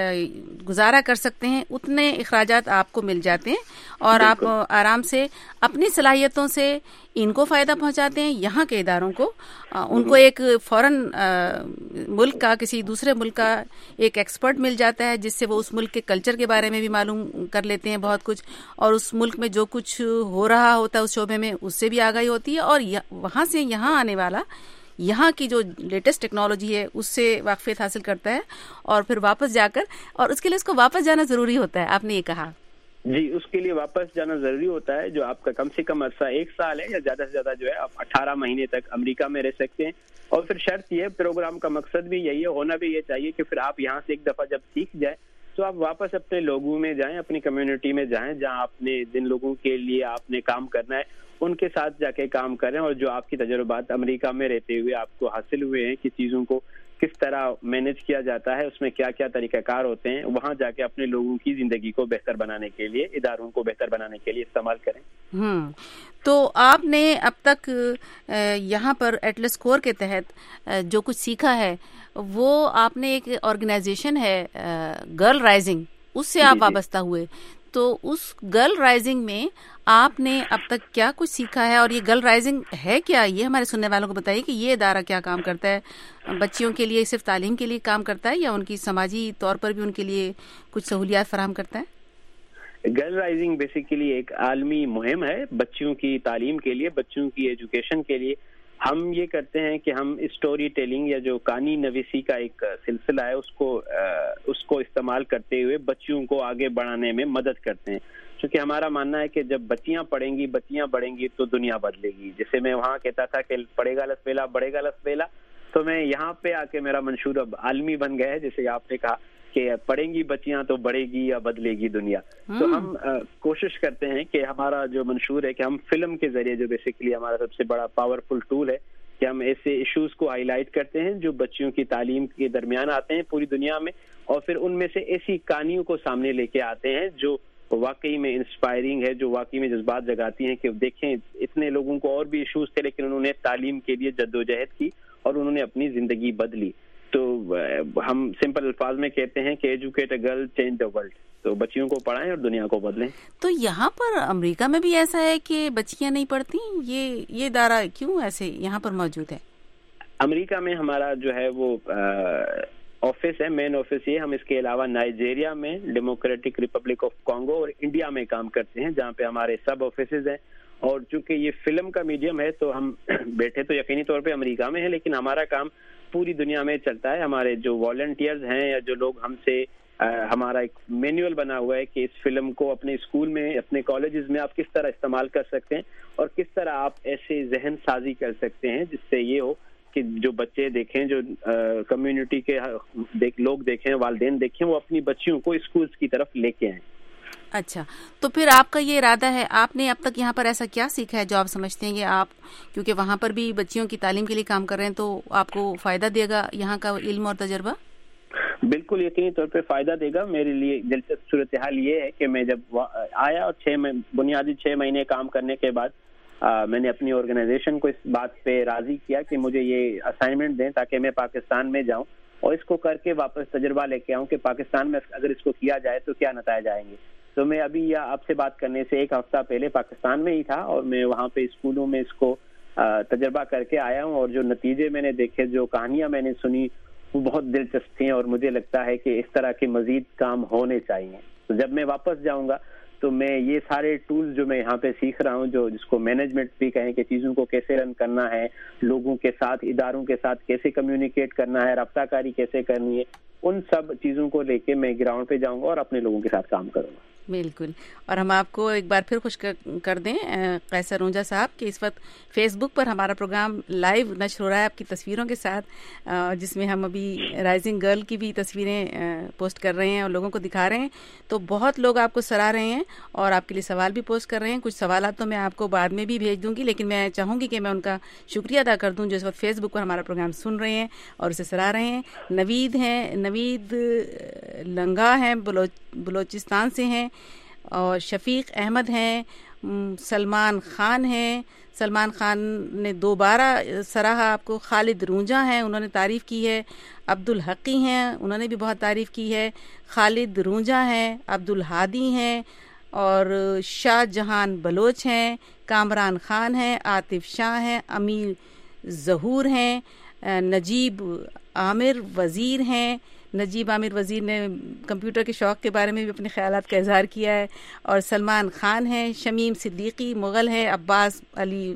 گزارا کر سکتے ہیں اتنے اخراجات آپ کو مل جاتے ہیں, اور آپ آرام سے اپنی صلاحیتوں سے ان کو فائدہ پہنچاتے ہیں, یہاں کے اداروں کو. ان کو ایک فوراً ملک کا, کسی دوسرے ملک کا ایک ایکسپرٹ مل جاتا ہے, جس سے وہ اس ملک کے کلچر کے بارے میں بھی معلوم کر لیتے ہیں بہت کچھ, اور اس ملک میں جو کچھ ہو رہا ہوتا ہے اس شعبے میں اس سے بھی آگاہی ہوتی ہے, اور وہاں سے یہاں آنے والا یہاں کی جو لیٹسٹ ٹیکنالوجی ہے اس سے واقفیت حاصل کرتا ہے, اور پھر واپس جا کر, اور اس کے لیے اس کو واپس جانا ضروری ہوتا ہے, آپ نے یہ کہا. جی, اس کے لیے واپس جانا ضروری ہوتا ہے. جو آپ کا کم سے کم عرصہ 1 سال ہے, یا زیادہ سے زیادہ جو ہے آپ 18 مہینے تک امریکہ میں رہ سکتے ہیں. اور پھر شرط یہ, پروگرام کا مقصد بھی یہی ہے, ہونا بھی یہ چاہیے کہ پھر آپ یہاں سے ایک دفعہ جب سیکھ جائیں تو آپ واپس اپنے لوگوں میں جائیں, اپنی کمیونٹی میں جائیں, جہاں آپ نے جن لوگوں کے لیے آپ نے کام کرنا ہے ان کے ساتھ جا کے کام کریں, اور جو آپ کی تجربات امریکہ میں رہتے ہوئے آپ کو حاصل ہوئے ہیں کہ چیزوں کو کس طرح مینج کیا جاتا ہے, اس میں کیا کیا طریقہ کار ہوتے ہیں, وہاں جا کے اپنے لوگوں کی زندگی کو بہتر بنانے کے لیے, اداروں کو بہتر بنانے کے لیے استعمال کریں. تو آپ نے اب تک یہاں پر ایٹلس اسکور کے تحت جو کچھ سیکھا ہے, وہ آپ نے ایک آرگنائزیشن ہے گرل رائزنگ, اس سے آپ وابستہ ہوئے, تو اس گرل رائزنگ میں آپ نے اب تک کیا کچھ سیکھا ہے, اور یہ گرل رائزنگ ہے کیا, یہ ہمارے سننے والوں کو بتائیے کہ یہ ادارہ کیا کام کرتا ہے, بچیوں کے لیے صرف تعلیم کے لیے کام کرتا ہے, یا ان کی سماجی طور پر بھی ان کے لیے کچھ سہولیات فراہم کرتا ہے؟ گرل رائزنگ بیسیکلی ایک عالمی مہم ہے بچیوں کی تعلیم کے لیے, بچوں کی ایجوکیشن کے لیے. ہم یہ کرتے ہیں کہ ہم اسٹوری ٹیلنگ یا جو کہانی نویسی کا ایک سلسلہ ہے اس کو استعمال کرتے ہوئے بچیوں کو آگے بڑھانے میں مدد کرتے ہیں. کیونکہ ہمارا ماننا ہے کہ جب بچیاں پڑھیں گی تو دنیا بدلے گی. جیسے میں وہاں کہتا تھا کہ پڑھے گا لسبیلا بڑھے گا لسبیلا, تو میں یہاں پہ آ کے میرا منشور اب عالمی بن گیا ہے. جیسے آپ نے کہا کہ پڑھیں گی بچیاں تو بڑھے گی یا بدلے گی دنیا. تو ہم کوشش کرتے ہیں کہ ہمارا جو منشور ہے کہ ہم فلم کے ذریعے, جو بیسیکلی ہمارا سب سے بڑا پاورفل ٹول ہے, کہ ہم ایسے ایشوز کو ہائی لائٹ کرتے ہیں جو بچیوں کی تعلیم کے درمیان آتے ہیں پوری دنیا میں, اور پھر ان میں سے ایسی کہانیوں کو سامنے لے کے آتے ہیں جو واقعی میں انسپائرنگ ہے, جو واقعی میں جذبات جگاتی ہیں کہ دیکھیں اتنے لوگوں کو اور بھی ایشوز تھے لیکن انہوں نے تعلیم کے لیے جدوجہد کی اور انہوں نے اپنی زندگی بدلی. تو ہم سمپل الفاظ میں کہتے ہیں کہ educate a girl change the world, تو بچیوں کو پڑھائیں اور دنیا کو بدلیں. تو یہاں پر امریکہ میں بھی ایسا ہے کہ بچیاں نہیں پڑھتی, یہ ادارہ کیوں ایسے یہاں پر موجود ہے؟ امریکہ میں ہمارا جو ہے وہ آفس ہے, مین آفس یہ. ہم اس کے علاوہ نائجیریا میں, ڈیموکریٹک ریپبلک آف کانگو اور انڈیا میں کام کرتے ہیں جہاں پہ ہمارے سب آفیسز ہیں. اور چونکہ یہ فلم کا میڈیم ہے تو ہم بیٹھے تو یقینی طور پہ امریکہ میں ہیں, لیکن ہمارا کام پوری دنیا میں چلتا ہے. ہمارے جو والنٹیئرز ہیں یا جو لوگ ہم سے, ہمارا ایک مینول بنا ہوا ہے کہ اس فلم کو اپنے اسکول میں, اپنے کالجز میں آپ کس طرح استعمال کر سکتے ہیں اور کس طرح آپ ایسے ذہن سازی کر سکتے ہیں جس سے یہ ہو کہ جو بچے دیکھیں, جو کمیونٹی کے لوگ دیکھیں, والدین دیکھیں, وہ اپنی بچیوں کو اسکولز کی طرف لے کے آئیں. اچھا, تو پھر آپ کا یہ ارادہ ہے, آپ نے اب تک یہاں پر ایسا کیا سیکھا ہے جو آپ سمجھتے ہیں کہ آپ, کیونکہ وہاں پر بھی بچیوں کی تعلیم کے لیے کام کر رہے ہیں, تو آپ کو فائدہ دے گا یہاں کا علم اور تجربہ؟ بالکل یقینی طور پہ فائدہ دے گا. میرے لیے دلچسپ صورتحال یہ ہے کہ میں جب آیا اور بنیادی 6 مہینے کام کرنے کے بعد میں نے اپنی آرگنائزیشن کو اس بات پہ راضی کیا کہ مجھے یہ اسائنمنٹ دیں تاکہ میں پاکستان میں جاؤں اور اس کو کر کے واپس تجربہ لے کے آؤں کہ پاکستان میں اگر اس کو کیا جائے تو کیا نتائج آئیں گے. تو میں ابھی آپ سے بات کرنے سے 1 ہفتہ پہلے پاکستان میں ہی تھا اور میں وہاں پہ اسکولوں میں اس کو تجربہ کر کے آیا ہوں, اور جو نتیجے میں نے دیکھے, جو کہانیاں میں نے سنی, وہ بہت دلچسپ تھیں اور مجھے لگتا ہے کہ اس طرح کے مزید کام ہونے چاہیے. تو جب میں واپس جاؤں گا تو میں یہ سارے ٹولز جو میں یہاں پہ سیکھ رہا ہوں, جو جس کو مینجمنٹ بھی کہیں کہ چیزوں کو کیسے رن کرنا ہے, لوگوں کے ساتھ, اداروں کے ساتھ کیسے کمیونیکیٹ کرنا ہے, رابطہ کاری کیسے کرنی ہے, ان سب چیزوں کو لے کے میں گراؤنڈ پہ جاؤں گا اور اپنے لوگوں کے ساتھ کام کروں گا. بالکل. اور ہم آپ کو ایک بار پھر خوش کر دیں قیصر رونجا صاحب کہ اس وقت فیس بک پر ہمارا پروگرام لائیو نشر ہو رہا ہے آپ کی تصویروں کے ساتھ, جس میں ہم ابھی رائزنگ گرل کی بھی تصویریں پوسٹ کر رہے ہیں اور لوگوں کو دکھا رہے ہیں. تو بہت لوگ آپ کو سراہ رہے ہیں اور آپ کے لیے سوال بھی پوسٹ کر رہے ہیں. کچھ سوالات تو میں آپ کو بعد میں بھی بھیج دوں گی, لیکن میں چاہوں گی کہ میں ان کا شکریہ ادا کر دوں جو اس وقت فیس بک پر ہمارا پروگرام سن رہے ہیں اور اسے سراہ رہے ہیں. نوید لنگا ہیں, بلوچستان سے ہیں, اور شفیق احمد ہیں, سلمان خان ہیں, سلمان خان نے 2 بار سراہا آپ کو, خالد رونجا ہیں, انہوں نے تعریف کی ہے, عبد الحقی ہیں, انہوں نے بھی بہت تعریف کی ہے, خالد رونجا ہیں, عبد الحادی ہیں, اور شاہ جہان بلوچ ہیں, کامران خان ہیں, عاطف شاہ ہیں, امیر ظہور ہیں, نجیب عامر وزیر ہیں. نجیب عامر وزیر نے کمپیوٹر کے شوق کے بارے میں بھی اپنے خیالات کا اظہار کیا ہے. اور سلمان خان ہیں, شمیم صدیقی مغل ہے, عباس علی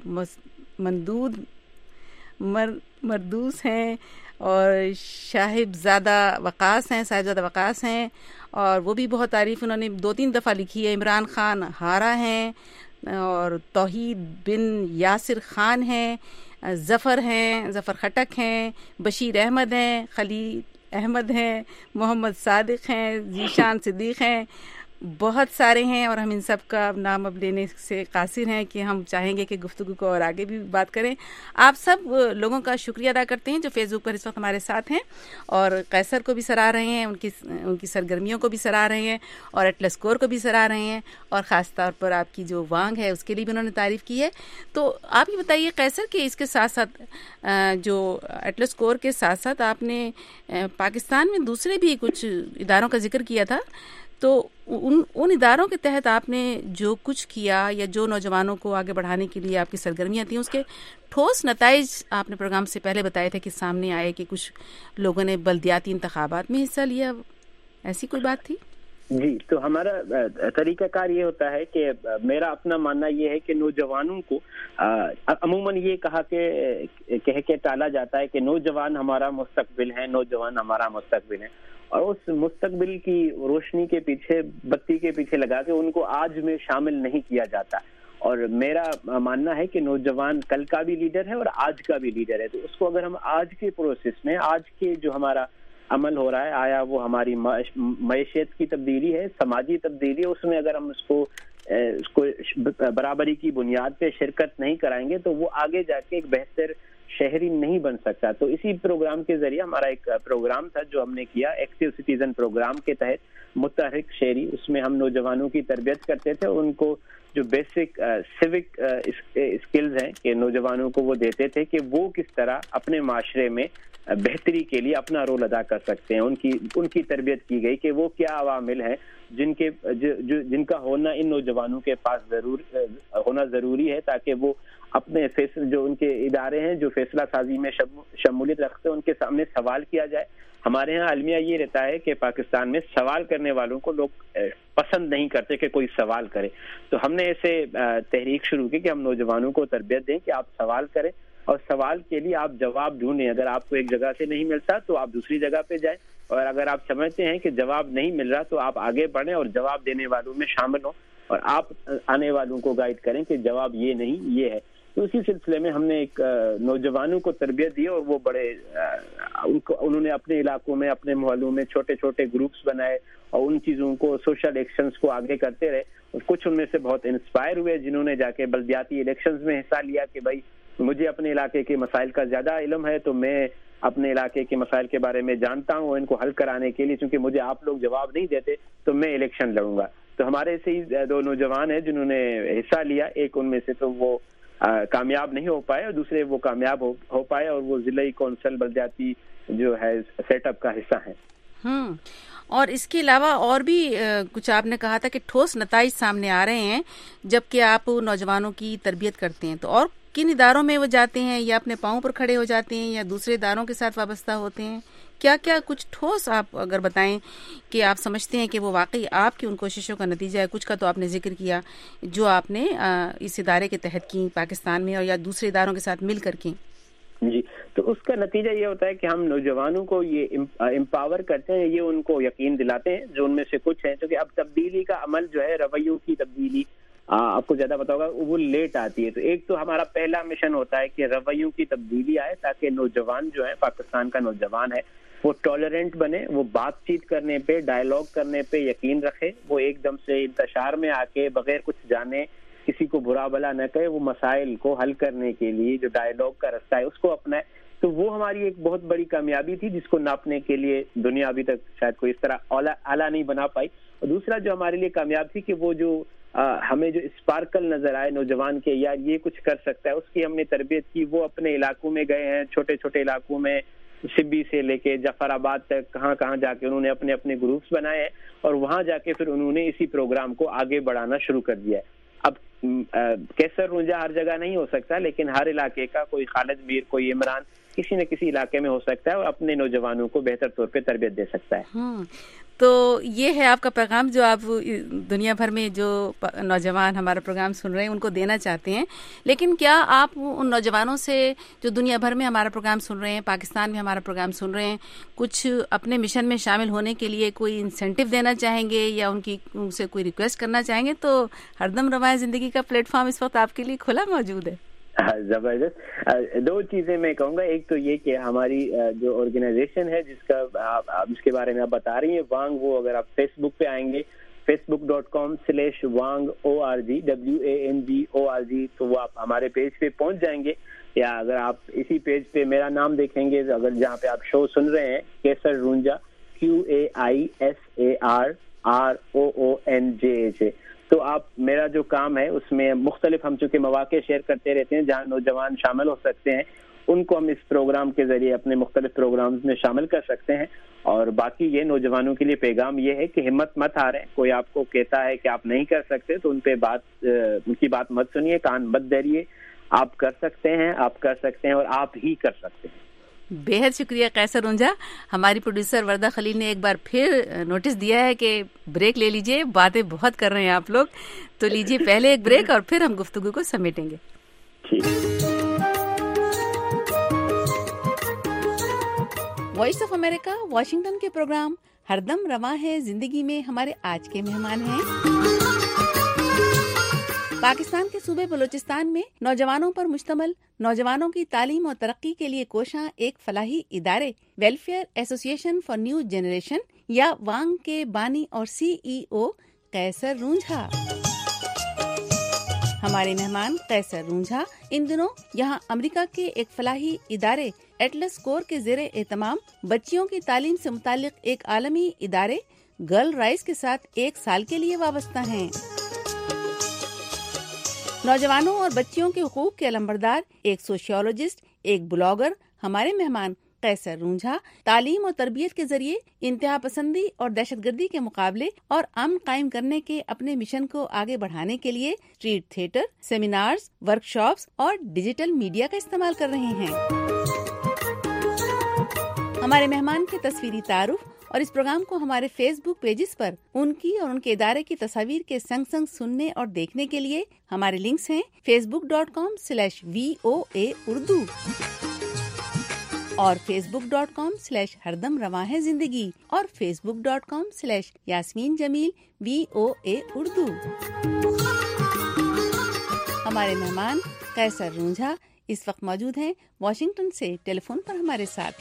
مردوس ہیں, اور صاحبزادہ وقاص ہیں, اور وہ بھی بہت تعریف انہوں نے 2-3 دفعہ لکھی ہے. عمران خان ہارا ہیں, اور توحید بن یاسر خان ہیں, ظفر خٹک ہیں, بشیر احمد ہیں, خلیل احمد ہیں, محمد صادق ہیں, ذیشان صدیق ہیں, بہت سارے ہیں. اور ہم ان سب کا نام اب لینے سے قاصر ہیں کہ ہم چاہیں گے کہ گفتگو کو اور آگے بھی بات کریں. آپ سب لوگوں کا شکریہ ادا کرتے ہیں جو فیس بک پر اس وقت ہمارے ساتھ ہیں, اور قیصر کو بھی سراہ رہے ہیں, ان کی سرگرمیوں کو بھی سراہ رہے ہیں, اور ایٹلس کور کو بھی سراہ رہے ہیں, اور خاص طور پر آپ کی جو وانگ ہے اس کے لیے بھی انہوں نے تعریف کی ہے. تو آپ یہ بتائیے قیصر کہ اس کے ساتھ ساتھ جو ایٹلس کور کے ساتھ ساتھ آپ نے پاکستان میں دوسرے بھی کچھ اداروں کا ذکر کیا تھا, تو ان اداروں کے تحت آپ نے جو کچھ کیا یا جو نوجوانوں کو آگے بڑھانے کے لیے آپ کی سرگرمیاں تھیں, اس کے ٹھوس نتائج آپ نے پروگرام سے پہلے بتائے تھے کہ سامنے آئے کہ کچھ لوگوں نے بلدیاتی انتخابات میں حصہ لیا, ایسی کوئی بات تھی؟ جی, تو ہمارا طریقہ کار یہ ہوتا ہے کہ میرا اپنا ماننا یہ ہے کہ نوجوانوں کو عموماً یہ کہہ کے ٹالا جاتا ہے کہ نوجوان ہمارا مستقبل ہے, نوجوان ہمارا مستقبل ہے, اور اس مستقبل کی روشنی کے پیچھے, بتی کے پیچھے لگا کے ان کو آج میں شامل نہیں کیا جاتا. اور میرا ماننا ہے کہ نوجوان کل کا بھی لیڈر ہے اور آج کا بھی لیڈر ہے. تو اس کو اگر ہم آج کے پروسیس میں, آج کے جو ہمارا عمل ہو رہا ہے, آیا وہ ہماری معیشت کی تبدیلی ہے, سماجی تبدیلی ہے, اس میں اگر ہم اس کو برابری کی بنیاد پہ شرکت نہیں کرائیں گے تو وہ آگے جا کے ایک بہتر شہری نہیں بن سکتا. تو اسی پروگرام کے ذریعے ہمارا ایک پروگرام تھا جو ہم نے کیا ایکٹیو سٹیزن پروگرام کے تحت متحرک شہری. اس میں ہم نوجوانوں کی تربیت کرتے تھے, ان کو جو بیسک سیوک اسکلز ہیں کہ نوجوانوں کو وہ دیتے تھے کہ وہ کس طرح اپنے معاشرے میں بہتری کے لیے اپنا رول ادا کر سکتے ہیں. ان کی تربیت کی گئی کہ وہ کیا عوامل ہیں جن کا ہونا ان نوجوانوں کے پاس ہونا ضروری ہے تاکہ وہ اپنے جو ان کے ادارے ہیں جو فیصلہ سازی میں شمولیت رکھتے ہیں ان کے سامنے سوال کیا جائے. ہمارے یہاں المیہ یہ رہتا ہے کہ پاکستان میں سوال کرنے والوں کو لوگ پسند نہیں کرتے کہ کوئی سوال کرے. تو ہم نے ایسے تحریک شروع کی کہ ہم نوجوانوں کو تربیت دیں کہ آپ سوال کریں اور سوال کے لیے آپ جواب ڈھونڈیں. اگر آپ کو ایک جگہ سے نہیں ملتا تو آپ دوسری جگہ پہ جائیں, اور اگر آپ سمجھتے ہیں کہ جواب نہیں مل رہا تو آپ آگے بڑھیں اور جواب دینے والوں میں شامل ہوں اور آپ آنے والوں کو گائیڈ کریں کہ جواب یہ نہیں یہ ہے. تو اسی سلسلے میں ہم نے ایک نوجوانوں کو تربیت دی اور وہ بڑے انہوں نے اپنے علاقوں میں اپنے محلوں میں چھوٹے چھوٹے گروپس بنائے اور ان چیزوں کو سوشل ایکشنز کو آگے کرتے رہے. اور کچھ ان میں سے بہت انسپائر ہوئے جنہوں نے جا کے بلدیاتی الیکشنز میں حصہ لیا کہ بھائی مجھے اپنے علاقے کے مسائل کا زیادہ علم ہے تو میں اپنے علاقے کے مسائل کے بارے میں جانتا ہوں, ان کو حل کرانے کے لیے چونکہ مجھے آپ لوگ جواب نہیں دیتے تو میں الیکشن لڑوں گا. تو ہمارے سے ہی 2 نوجوان ہیں جنہوں نے حصہ لیا. ایک ان میں سے تو وہ کامیاب نہیں ہو پائے اور دوسرے وہ کامیاب ہو پائے اور وہ ضلعی کونسل بلدیاتی جو ہے سیٹ اپ کا حصہ ہیں. اور اس کے علاوہ اور بھی کچھ آپ نے کہا تھا کہ ٹھوس نتائج سامنے آ رہے ہیں جبکہ آپ نوجوانوں کی تربیت کرتے ہیں. تو اور کن اداروں میں وہ جاتے ہیں یا اپنے پاؤں پر کھڑے ہو جاتے ہیں یا دوسرے اداروں کے ساتھ وابستہ ہوتے ہیں؟ کیا کیا کچھ ٹھوس آپ اگر بتائیں کہ آپ سمجھتے ہیں کہ وہ واقعی آپ کی ان کوششوں کا نتیجہ ہے. کچھ کا تو آپ نے ذکر کیا جو آپ نے اس ادارے کے تحت کی پاکستان میں اور یا دوسرے اداروں کے ساتھ مل کر کی. جی, تو اس کا نتیجہ یہ ہوتا ہے کہ ہم نوجوانوں کو یہ امپاور کرتے ہیں, یہ ان کو یقین دلاتے ہیں جو ان میں سے کچھ ہیں کیونکہ اب تبدیلی کا عمل جو ہے رویوں کی تبدیلی آپ کو زیادہ پتا ہوگا وہ لیٹ آتی ہے. تو ایک تو ہمارا پہلا مشن ہوتا ہے کہ رویوں کی تبدیلی آئے تاکہ نوجوان جو ہے پاکستان کا نوجوان ہے وہ ٹالرنٹ بنے, وہ بات چیت کرنے پہ ڈائیلاگ کرنے پہ یقین رکھے, وہ ایک دم سے انتشار میں آ کے بغیر کچھ جانے کسی کو برا بلا نہ کہے, وہ مسائل کو حل کرنے کے لیے جو ڈائیلاگ کا رستہ ہے اس کو اپنائے. تو وہ ہماری ایک بہت بڑی کامیابی تھی جس کو ناپنے کے لیے دنیا ابھی تک شاید کوئی اس طرح اعلیٰ نہیں بنا پائی. اور دوسرا جو ہمارے لیے کامیاب تھی کہ وہ جو ہمیں جو اسپارکل نظر آئے نوجوان کے یار یہ کچھ کر سکتا ہے, اس کی ہم نے تربیت کی. وہ اپنے علاقوں میں گئے ہیں, چھوٹے چھوٹے علاقوں میں سبی سے لے کے جعفر آباد تک کہاں کہاں جا کے انہوں نے اپنے اپنے گروپس بنائے ہیں اور وہاں جا کے پھر انہوں نے اسی پروگرام کو آگے بڑھانا شروع کر دیا ہے. اب کیسر رونجا ہر جگہ نہیں ہو سکتا لیکن ہر علاقے کا کوئی خالد میر کوئی عمران کسی نہ کسی علاقے میں ہو سکتا ہے اور اپنے نوجوانوں کو بہتر طور پہ تربیت دے سکتا ہے. تو یہ ہے آپ کا پیغام جو آپ دنیا بھر میں جو نوجوان ہمارا پروگرام سن رہے ہیں ان کو دینا چاہتے ہیں. لیکن کیا آپ ان نوجوانوں سے جو دنیا بھر میں ہمارا پروگرام سن رہے ہیں, پاکستان میں ہمارا پروگرام سن رہے ہیں, کچھ اپنے مشن میں شامل ہونے کے لیے کوئی انسینٹیو دینا چاہیں گے یا ان سے کوئی ریکویسٹ کرنا چاہیں گے تو ہردم روایت زندگی کا پلیٹ فارم اس وقت آپ کے لیے کھلا موجود ہے. زبردست. 2 چیزیں میں کہوں گا. ایک تو یہ کہ ہماری جو آرگنائزیشن ہے جس کے بارے میں آپ بتا رہی ہیں وانگ, وہ اگر آپ فیس بک پہ آئیں گے facebook.com/wang WANG تو وہ آپ ہمارے پیج پہ پہنچ جائیں گے. یا اگر آپ اسی پیج پہ میرا نام دیکھیں گے اگر جہاں پہ آپ شو سن رہے ہیں کیسر رونجا QAISARROONJA تو آپ میرا جو کام ہے اس میں مختلف ہم چونکہ مواقع شیئر کرتے رہتے ہیں جہاں نوجوان شامل ہو سکتے ہیں, ان کو ہم اس پروگرام کے ذریعے اپنے مختلف پروگرامز میں شامل کر سکتے ہیں. اور باقی یہ نوجوانوں کے لیے پیغام یہ ہے کہ ہمت مت ہاریں. کوئی آپ کو کہتا ہے کہ آپ نہیں کر سکتے تو ان کی بات مت سنیے, کان مت دھریے. آپ کر سکتے ہیں اور آپ ہی کر سکتے ہیں. بے حد شکریہ قیصر رونجا. ہماری پروڈیوسر وردہ خلیل نے ایک بار پھر نوٹس دیا ہے کہ بریک لے لیجئے, باتیں بہت کر رہے ہیں آپ لوگ, تو لیجئے پہلے ایک بریک اور پھر ہم گفتگو کو سمیٹیں گے. وائس آف امریکہ واشنگٹن کے پروگرام ہردم رواں ہے زندگی میں ہمارے آج کے مہمان ہیں پاکستان کے صوبے بلوچستان میں نوجوانوں پر مشتمل نوجوانوں کی تعلیم اور ترقی کے لیے کوشاں ایک فلاحی ادارے ویلفیئر ایسوسی ایشن فار نیو جنریشن یا وانگ کے بانی اور CEO قیصر رونجھا ہمارے مہمان قیصر رونجھا ان دنوں یہاں امریکہ کے ایک فلاحی ادارے ایٹلس کور کے زیر اہتمام بچیوں کی تعلیم سے متعلق ایک عالمی ادارے گرل رائز کے ساتھ 1 سال کے لیے وابستہ ہیں۔ نوجوانوں اور بچیوں کے حقوق کے علمبردار، ایک سوشیولوجسٹ، ایک بلاگر، ہمارے مہمان قیصر رونجھا تعلیم اور تربیت کے ذریعے انتہا پسندی اور دہشت گردی کے مقابلے اور امن قائم کرنے کے اپنے مشن کو آگے بڑھانے کے لیے اسٹریٹ تھیٹر، سیمینارز، ورکشاپس اور ڈیجیٹل میڈیا کا استعمال کر رہے ہیں۔ ہمارے مہمان کے تصویری تعارف اور اس پروگرام کو ہمارے فیس بک پیجز پر ان کی اور ان کے ادارے کی تصاویر کے سنگ سنگ سننے اور دیکھنے کے لیے ہمارے لنکس ہیں facebook.com/VOA اردو اور facebook.com/ہردم رواں ہے زندگی اور facebook.com/یاسمین جمیل VOA اردو۔ ہمارے مہمان قیصر رونجھا اس وقت موجود ہیں واشنگٹن سے ٹیلی فون پر ہمارے ساتھ۔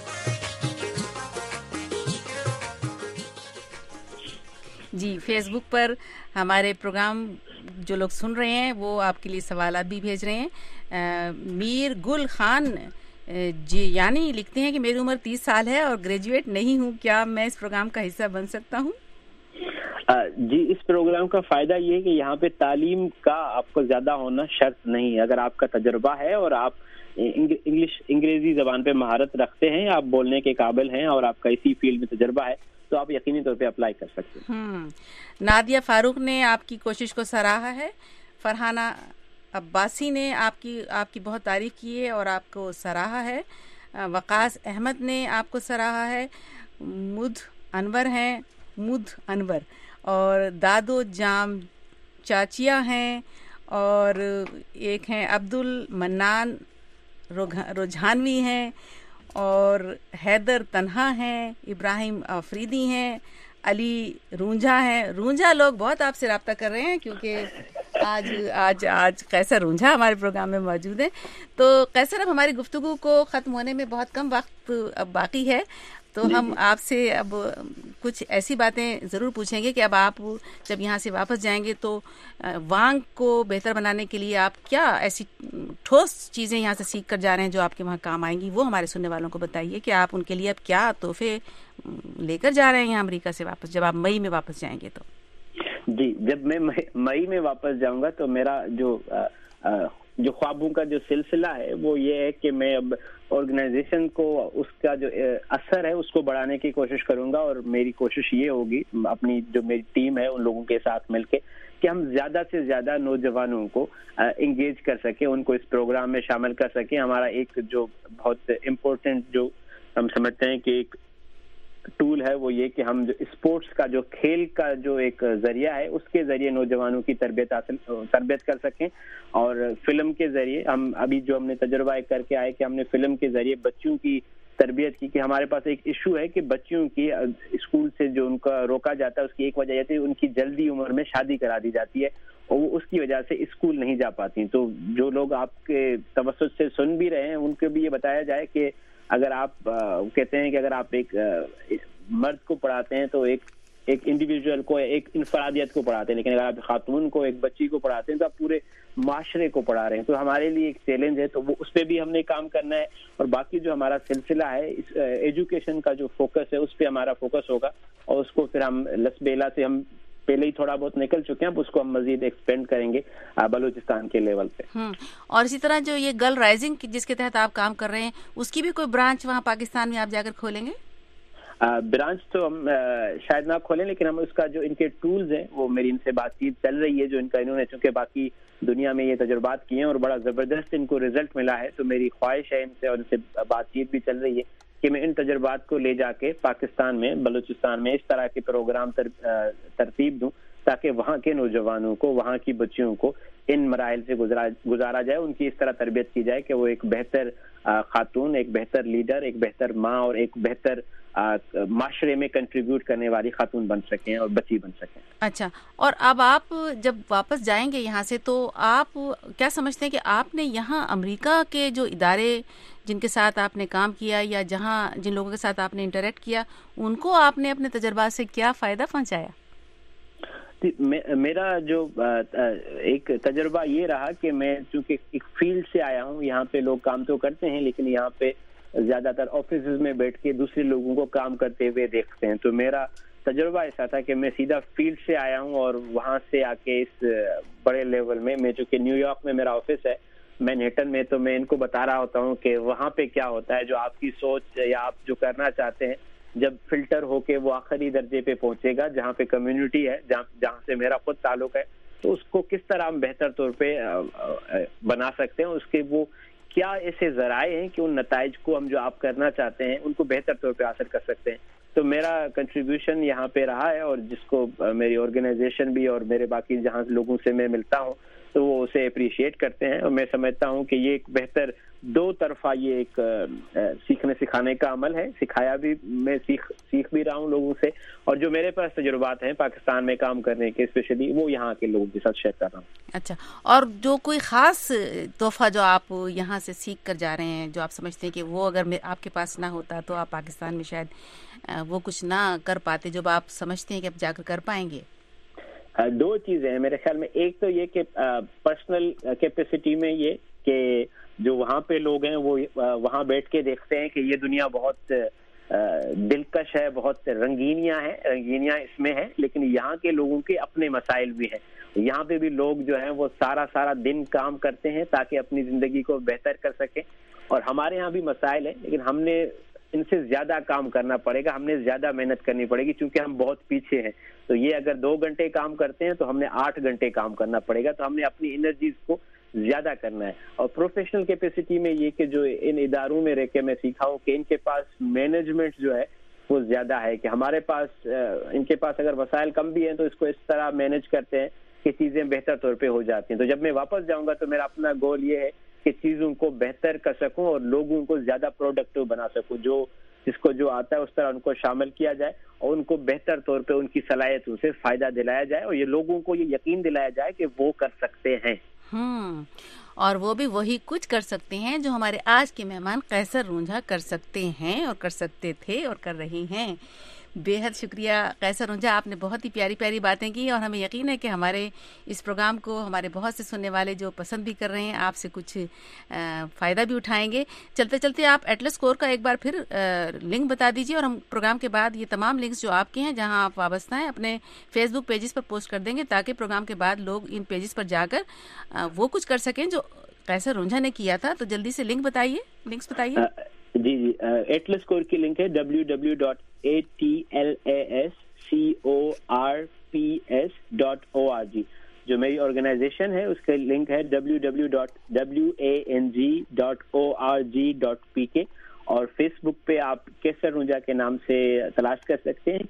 جی، فیس بک پر ہمارے پروگرام جو لوگ سن رہے ہیں وہ آپ کے لیے سوالات بھی بھیج رہے ہیں۔ میر گل خان جی یعنی لکھتے ہیں کہ میری عمر 30 سال ہے اور گریجویٹ نہیں ہوں، کیا میں اس پروگرام کا حصہ بن سکتا ہوں؟ جی، اس پروگرام کا فائدہ یہ ہے کہ یہاں پہ تعلیم کا آپ کو زیادہ ہونا شرط نہیں ہے۔ اگر آپ کا تجربہ ہے اور آپ انگریزی زبان پہ مہارت رکھتے ہیں، آپ بولنے کے قابل ہیں اور آپ کا اسی فیلڈ میں تجربہ ہے تو آپ یقینی طور پہ اپلائی کر سکتے ہیں۔ نادیہ فاروق نے آپ کی کوشش کو سراہا ہے، فرحانہ عباسی نے آپ کی بہت تعریف کی ہے اور آپ کو سراہا ہے، وقاص احمد نے آپ کو سراہا ہے، مدھ انور اور دادو جام چاچیا ہیں، اور ایک ہیں عبد المنان رجحانوی ہیں، اور حیدر تنہا ہیں، ابراہیم آفریدی ہیں، علی رونجھا ہیں۔ رونجھا لوگ بہت آپ سے رابطہ کر رہے ہیں کیونکہ آج قیصر رونجھا ہمارے پروگرام میں موجود ہیں۔ تو قیصر، اب ہماری گفتگو کو ختم ہونے میں بہت کم وقت اب باقی ہے، تو ہم آپ سے اب کچھ ایسی باتیں ضرور پوچھیں گے کہ اب آپ جب یہاں سے واپس جائیں گے تو وانگ کو بہتر بنانے کے لیے آپ کیا ایسی ٹھوس چیزیں یہاں سے سیکھ کر جا رہے ہیں جو آپ کے وہاں کام آئیں گی، وہ ہمارے سننے والوں کو بتائیے کہ آپ ان کے لیے اب کیا تحفے لے کر جا رہے ہیں امریکہ سے واپس، جب آپ مئی میں واپس جائیں گے تو؟ جی، جب میں مئی میں واپس جاؤں گا تو میرا جو خوابوں کا جو سلسلہ ہے وہ یہ ہے کہ میں اب آرگنائزیشن کو اس کا جو اثر ہے اس کو بڑھانے کی کوشش کروں گا، اور میری کوشش یہ ہوگی اپنی جو میری ٹیم ہے ان لوگوں کے ساتھ مل کے کہ ہم زیادہ سے زیادہ نوجوانوں کو انگیج کر سکیں، ان کو اس پروگرام میں شامل کر سکیں۔ ہمارا ایک جو بہت امپورٹنٹ جو ہم سمجھتے ہیں کہ ایک ٹول ہے وہ یہ کہ ہم جو اسپورٹس کا جو کھیل کا جو ایک ذریعہ ہے اس کے ذریعے نوجوانوں کی تربیت کر سکیں، اور فلم کے ذریعے ہم نے تجربہ کر کے آئے کہ ہم نے فلم کے ذریعے بچوں کی تربیت کی، کہ ہمارے پاس ایک ایشو ہے کہ بچوں کی اسکول سے جو ان کا روکا جاتا ہے اس کی ایک وجہ یہ ہے ان کی جلدی عمر میں شادی کرا دی جاتی ہے اور وہ اس کی وجہ سے اسکول نہیں جا پاتی۔ تو جو لوگ آپ کے توسط سے سن بھی رہے ہیں ان کو بھی یہ بتایا جائے کہ اگر آپ کہتے ہیں کہ اگر آپ ایک مرد کو پڑھاتے ہیں تو ایک انڈیویجول کو، ایک انفرادیت کو پڑھاتے ہیں، لیکن اگر آپ خاتون کو، ایک بچی کو پڑھاتے ہیں تو آپ پورے معاشرے کو پڑھا رہے ہیں۔ تو ہمارے لیے ایک چیلنج ہے، تو وہ اس پہ بھی ہم نے کام کرنا ہے، اور باقی جو ہمارا سلسلہ ہے ایجوکیشن کا جو فوکس ہے اس پہ ہمارا فوکس ہوگا، اور اس کو پھر ہم لسبیلا سے ہم پہلے ہی تھوڑا بہت نکل چکے ہیں، اب اس کو ہم مزید ایکسپینڈ کریں گے بلوچستان کے لیول پہ۔ اور اسی طرح جو یہ گرل رائزنگ جس کے تحت آپ کام کر رہے ہیں اس کی بھی کوئی برانچ وہاں پاکستان میں آپ جا کر کھولیں گے؟ برانچ تو ہم شاید نہ کھولیں، لیکن ہم اس کا جو ان کے ٹولز ہیں وہ میری ان سے بات چیت چل رہی ہے، جو انہوں نے چونکہ باقی دنیا میں یہ تجربات کیے ہیں اور بڑا زبردست ان کو رزلٹ ملا ہے، تو میری خواہش ہے ان سے، اور ان سے بات چیت بھی چل رہی ہے کہ میں ان تجربات کو لے جا کے پاکستان میں، بلوچستان میں اس طرح کے پروگرام ترتیب دوں تاکہ وہاں کے نوجوانوں کو، وہاں کی بچیوں کو ان مراحل سے گزارا جائے، ان کی اس طرح تربیت کی جائے کہ وہ ایک بہتر خاتون، ایک بہتر لیڈر، ایک بہتر ماں اور ایک بہتر معاشرے میں کنٹریبیوٹ کرنے والی خاتون بن سکیں اور بچی بن سکیں۔ اچھا، اور اب آپ جب واپس جائیں گے یہاں سے تو آپ کیا سمجھتے ہیں کہ آپ نے یہاں امریکہ کے جو ادارے جن کے ساتھ آپ نے کام کیا یا جن لوگوں کے ساتھ آپ نے انٹریکٹ کیا ان کو آپ نے اپنے تجربات سے کیا فائدہ پہنچایا؟ میرا جو ایک تجربہ یہ رہا کہ میں چونکہ ایک فیلڈ سے آیا ہوں، یہاں پہ لوگ کام تو کرتے ہیں لیکن یہاں پہ زیادہ تر آفیسز میں بیٹھ کے دوسرے لوگوں کو کام کرتے ہوئے دیکھتے ہیں. تو میرا تجربہ ایسا تھا کہ میں سیدھا فیلڈ سے آیا ہوں اور وہاں سے آ کے اس بڑے لیول میں چونکہ نیو یارک میں میرا آفس ہے، مینہٹن میں، تو میں ان کو بتا رہا ہوتا ہوں کہ وہاں پہ کیا ہوتا ہے، جو آپ کی سوچ یا آپ جو کرنا چاہتے ہیں جب فلٹر ہو کے وہ آخری درجے پہ پہنچے گا جہاں پہ کمیونٹی ہے، جہاں سے میرا خود تعلق ہے، تو اس کو کس طرح ہم بہتر طور پہ بنا سکتے ہیں، اس کے وہ کیا ایسے ذرائع ہیں کہ ان نتائج کو ہم جو آپ کرنا چاہتے ہیں ان کو بہتر طور پہ حاصل کر سکتے ہیں. تو میرا کنٹریبیوشن یہاں پہ رہا ہے، اور جس کو میری آرگنائزیشن بھی اور میرے باقی جہاں لوگوں سے میں ملتا ہوں تو وہ اسے اپریشیٹ کرتے ہیں، اور میں سمجھتا ہوں کہ یہ ایک بہتر دو طرفہ یہ ایک سیکھنے سکھانے کا عمل ہے. سکھایا بھی، میں سیکھ بھی رہا ہوں لوگوں سے، اور جو میرے پاس تجربات ہیں پاکستان میں کام کرنے کے اسپیشلی وہ یہاں کے لوگوں کے ساتھ شیئر کر رہا ہوں. اچھا، اور جو کوئی خاص تحفہ جو آپ یہاں سے سیکھ کر جا رہے ہیں، جو آپ سمجھتے ہیں کہ وہ اگر آپ کے پاس نہ ہوتا تو آپ پاکستان میں شاید وہ کچھ نہ کر پاتے، جو آپ سمجھتے ہیں کہ اب جا کر کر پائیں گے؟ دو چیزیں ہیں میرے خیال میں. ایک تو یہ کہ پرسنل کیپیسٹی میں یہ کہ جو وہاں پہ لوگ ہیں وہ وہاں بیٹھ کے دیکھتے ہیں کہ یہ دنیا بہت دلکش ہے، بہت رنگینیاں اس میں ہیں، لیکن یہاں کے لوگوں کے اپنے مسائل بھی ہیں. یہاں پہ بھی لوگ جو ہیں وہ سارا دن کام کرتے ہیں تاکہ اپنی زندگی کو بہتر کر سکیں، اور ہمارے ہاں بھی مسائل ہیں لیکن ہم نے ان سے زیادہ کام کرنا پڑے گا، ہم نے زیادہ محنت کرنی پڑے گی چونکہ ہم بہت پیچھے ہیں. تو یہ اگر 2 گھنٹے کام کرتے ہیں تو ہم نے 8 گھنٹے کام کرنا پڑے گا. تو ہم نے اپنی انرجیز کو زیادہ کرنا ہے. اور پروفیشنل کیپیسٹی میں یہ کہ جو ان اداروں میں رہ کے میں سیکھا ہوں کہ ان کے پاس مینجمنٹ جو ہے وہ زیادہ ہے، کہ ہمارے پاس ان کے پاس اگر وسائل کم بھی ہیں تو اس کو اس طرح مینج کرتے ہیں کہ چیزیں بہتر طور پہ ہو جاتی ہیں. تو جب میں واپس جاؤں گا تو میرا اپنا گول یہ ہے کہ چیزوں کو بہتر کر سکوں اور لوگوں کو زیادہ پروڈکٹیو بنا سکوں، جس کو جو آتا ہے اس طرح ان کو شامل کیا جائے اور ان کو بہتر طور پہ ان کی صلاحیتوں سے فائدہ دلایا جائے، اور یہ لوگوں کو یہ یقین دلایا جائے کہ وہ کر سکتے ہیں. اور وہ بھی وہی کچھ کر سکتے ہیں جو ہمارے آج کے مہمان قیصر رونجھا کر سکتے ہیں اور کر سکتے تھے اور کر رہے ہیں. بے حد شکریہ قیصر رونجھا، آپ نے بہت ہی پیاری پیاری باتیں کی، اور ہمیں یقین ہے کہ ہمارے اس پروگرام کو ہمارے بہت سے سننے والے جو پسند بھی کر رہے ہیں آپ سے کچھ فائدہ بھی اٹھائیں گے. چلتے چلتے آپ ایٹلس اسکور کا ایک بار پھر لنک بتا دیجیے، اور ہم پروگرام کے بعد یہ تمام لنکس جو آپ کے ہیں جہاں آپ وابستہ ہیں اپنے فیس بک پیجز پر پوسٹ کر دیں گے تاکہ پروگرام کے بعد لوگ ان پیجز پر جا کر وہ کچھ کر سکیں جو قیصر رونجھا نے کیا تھا. تو جلدی سے لنکس بتائیے. جی ایٹلس اسکور کی لنک ہے www.atlascorps.org. جو میری آرگنائزیشن ہے اس کا لنک ہے www.wang.org.pk, اور فیس بک پہ آپ قیصر رونجھا کے نام سے تلاش کر سکتے ہیں،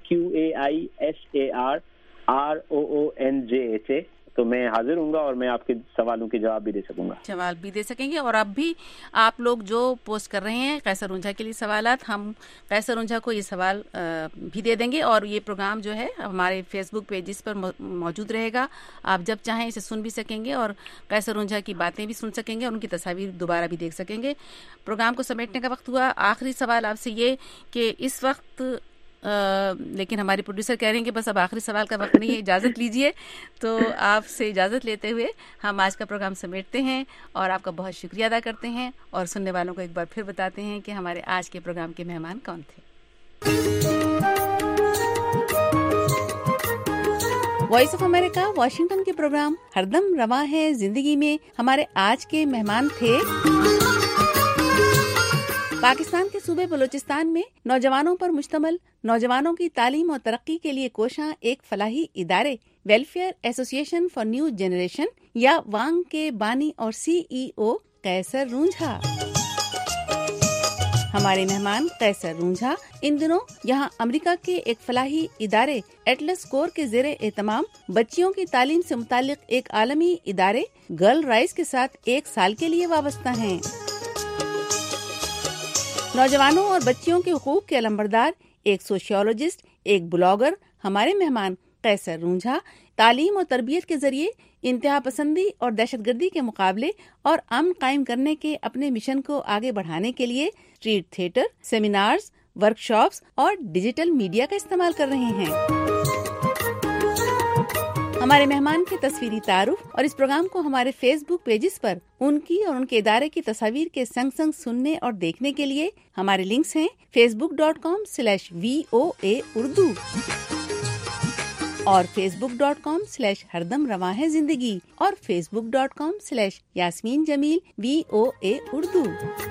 QAISARROONJHA. تو میں حاضر ہوں گا اور میں آپ کے سوالوں کے جواب بھی دے سکوں گا. جواب بھی دے سکیں گے، اور اب بھی آپ لوگ جو پوسٹ کر رہے ہیں قیصر رونجھا کے لیے سوالات، ہم قیصر رونجھا کو یہ سوال بھی دے دیں گے، اور یہ پروگرام جو ہے ہمارے فیس بک پیجز پر موجود رہے گا. آپ جب چاہیں اسے سن بھی سکیں گے اور قیصر رونجھا کی باتیں بھی سن سکیں گے اور ان کی تصاویر دوبارہ بھی دیکھ سکیں گے. پروگرام کو سمیٹنے کا وقت ہوا. آخری سوال آپ سے یہ کہ اس وقت لیکن ہماری پروڈیوسر کہہ رہے ہیں کہ بس اب آخری سوال کا وقت نہیں ہے، اجازت لیجئے. تو آپ سے اجازت لیتے ہوئے ہم آج کا پروگرام سمیٹتے ہیں اور آپ کا بہت شکریہ ادا کرتے ہیں، اور سننے والوں کو ایک بار پھر بتاتے ہیں کہ ہمارے آج کے پروگرام کے مہمان کون تھے. وائس آف امریکہ واشنگٹن کے پروگرام ہردم رواں ہے زندگی میں ہمارے آج کے مہمان تھے پاکستان کے صوبے بلوچستان میں نوجوانوں پر مشتمل نوجوانوں کی تعلیم اور ترقی کے لیے کوشاں ایک فلاحی ادارے ویلفیئر ایسوسی ایشن فار نیو جنریشن یا وانگ کے بانی اور CEO قیصر رونجھا. ہمارے مہمان قیصر رونجھا ان دنوں یہاں امریکہ کے ایک فلاحی ادارے ایٹلس اسکور کے زیر اہتمام بچیوں کی تعلیم سے متعلق ایک عالمی ادارے گرل رائز کے ساتھ 1 سال کے لیے وابستہ ہیں. نوجوانوں اور بچیوں کے حقوق کے علمبردار، ایک سوشیولوجسٹ، ایک بلاگر، ہمارے مہمان قیصر رونجھا تعلیم اور تربیت کے ذریعے انتہا پسندی اور دہشت گردی کے مقابلے اور امن قائم کرنے کے اپنے مشن کو آگے بڑھانے کے لیے اسٹریٹ تھیٹر، سیمینارز، ورکشاپس اور ڈیجیٹل میڈیا کا استعمال کر رہے ہیں. ہمارے مہمان کے تصویری تعارف اور اس پروگرام کو ہمارے فیس بک پیجز پر ان کی اور ان کے ادارے کی تصاویر کے سنگ سنگ سننے اور دیکھنے کے لیے ہمارے لنکس ہیں facebook.com/VOA Urdu اور facebook.com/ہردم رواں ہے زندگی اور facebook.com/یاسمین جمیل VOA Urdu۔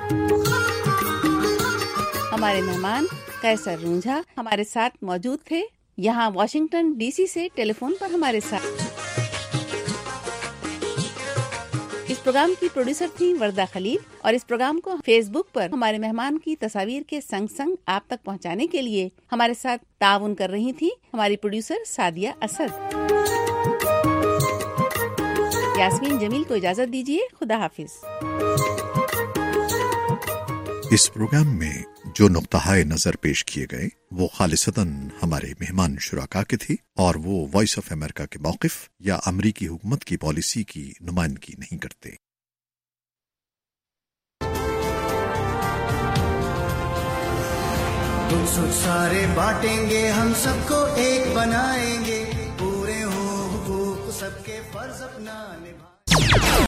ہمارے مہمان قیصر رونجھا ہمارے ساتھ موجود تھے یہاں واشنگٹن ڈی سی سے ٹیلی فون پر ہمارے ساتھ۔ اس پروگرام کی پروڈیوسر تھی وردہ خلیل اور اس پروگرام کو فیس بک پر ہمارے مہمان کی تصاویر کے سنگ سنگ آپ تک پہنچانے کے لیے ہمارے ساتھ تعاون کر رہی تھی ہماری پروڈیوسر سعدیہ اسد۔ یاسمین جمیل کو اجازت دیجیے، خدا حافظ۔ اس پروگرام میں جو نقطہ نظر پیش کیے گئے وہ خالصتاً ہمارے مہمان شرکاء کے تھے اور وہ وائس آف امریکہ کے موقف یا امریکی حکومت کی پالیسی کی نمائندگی نہیں کرتے۔ تم سب سارے بانٹیں گے، ہم سب کو ایک بنائیں گے، پورے ہوں حقوق سب کے فرض اپنا نبھائیں گے۔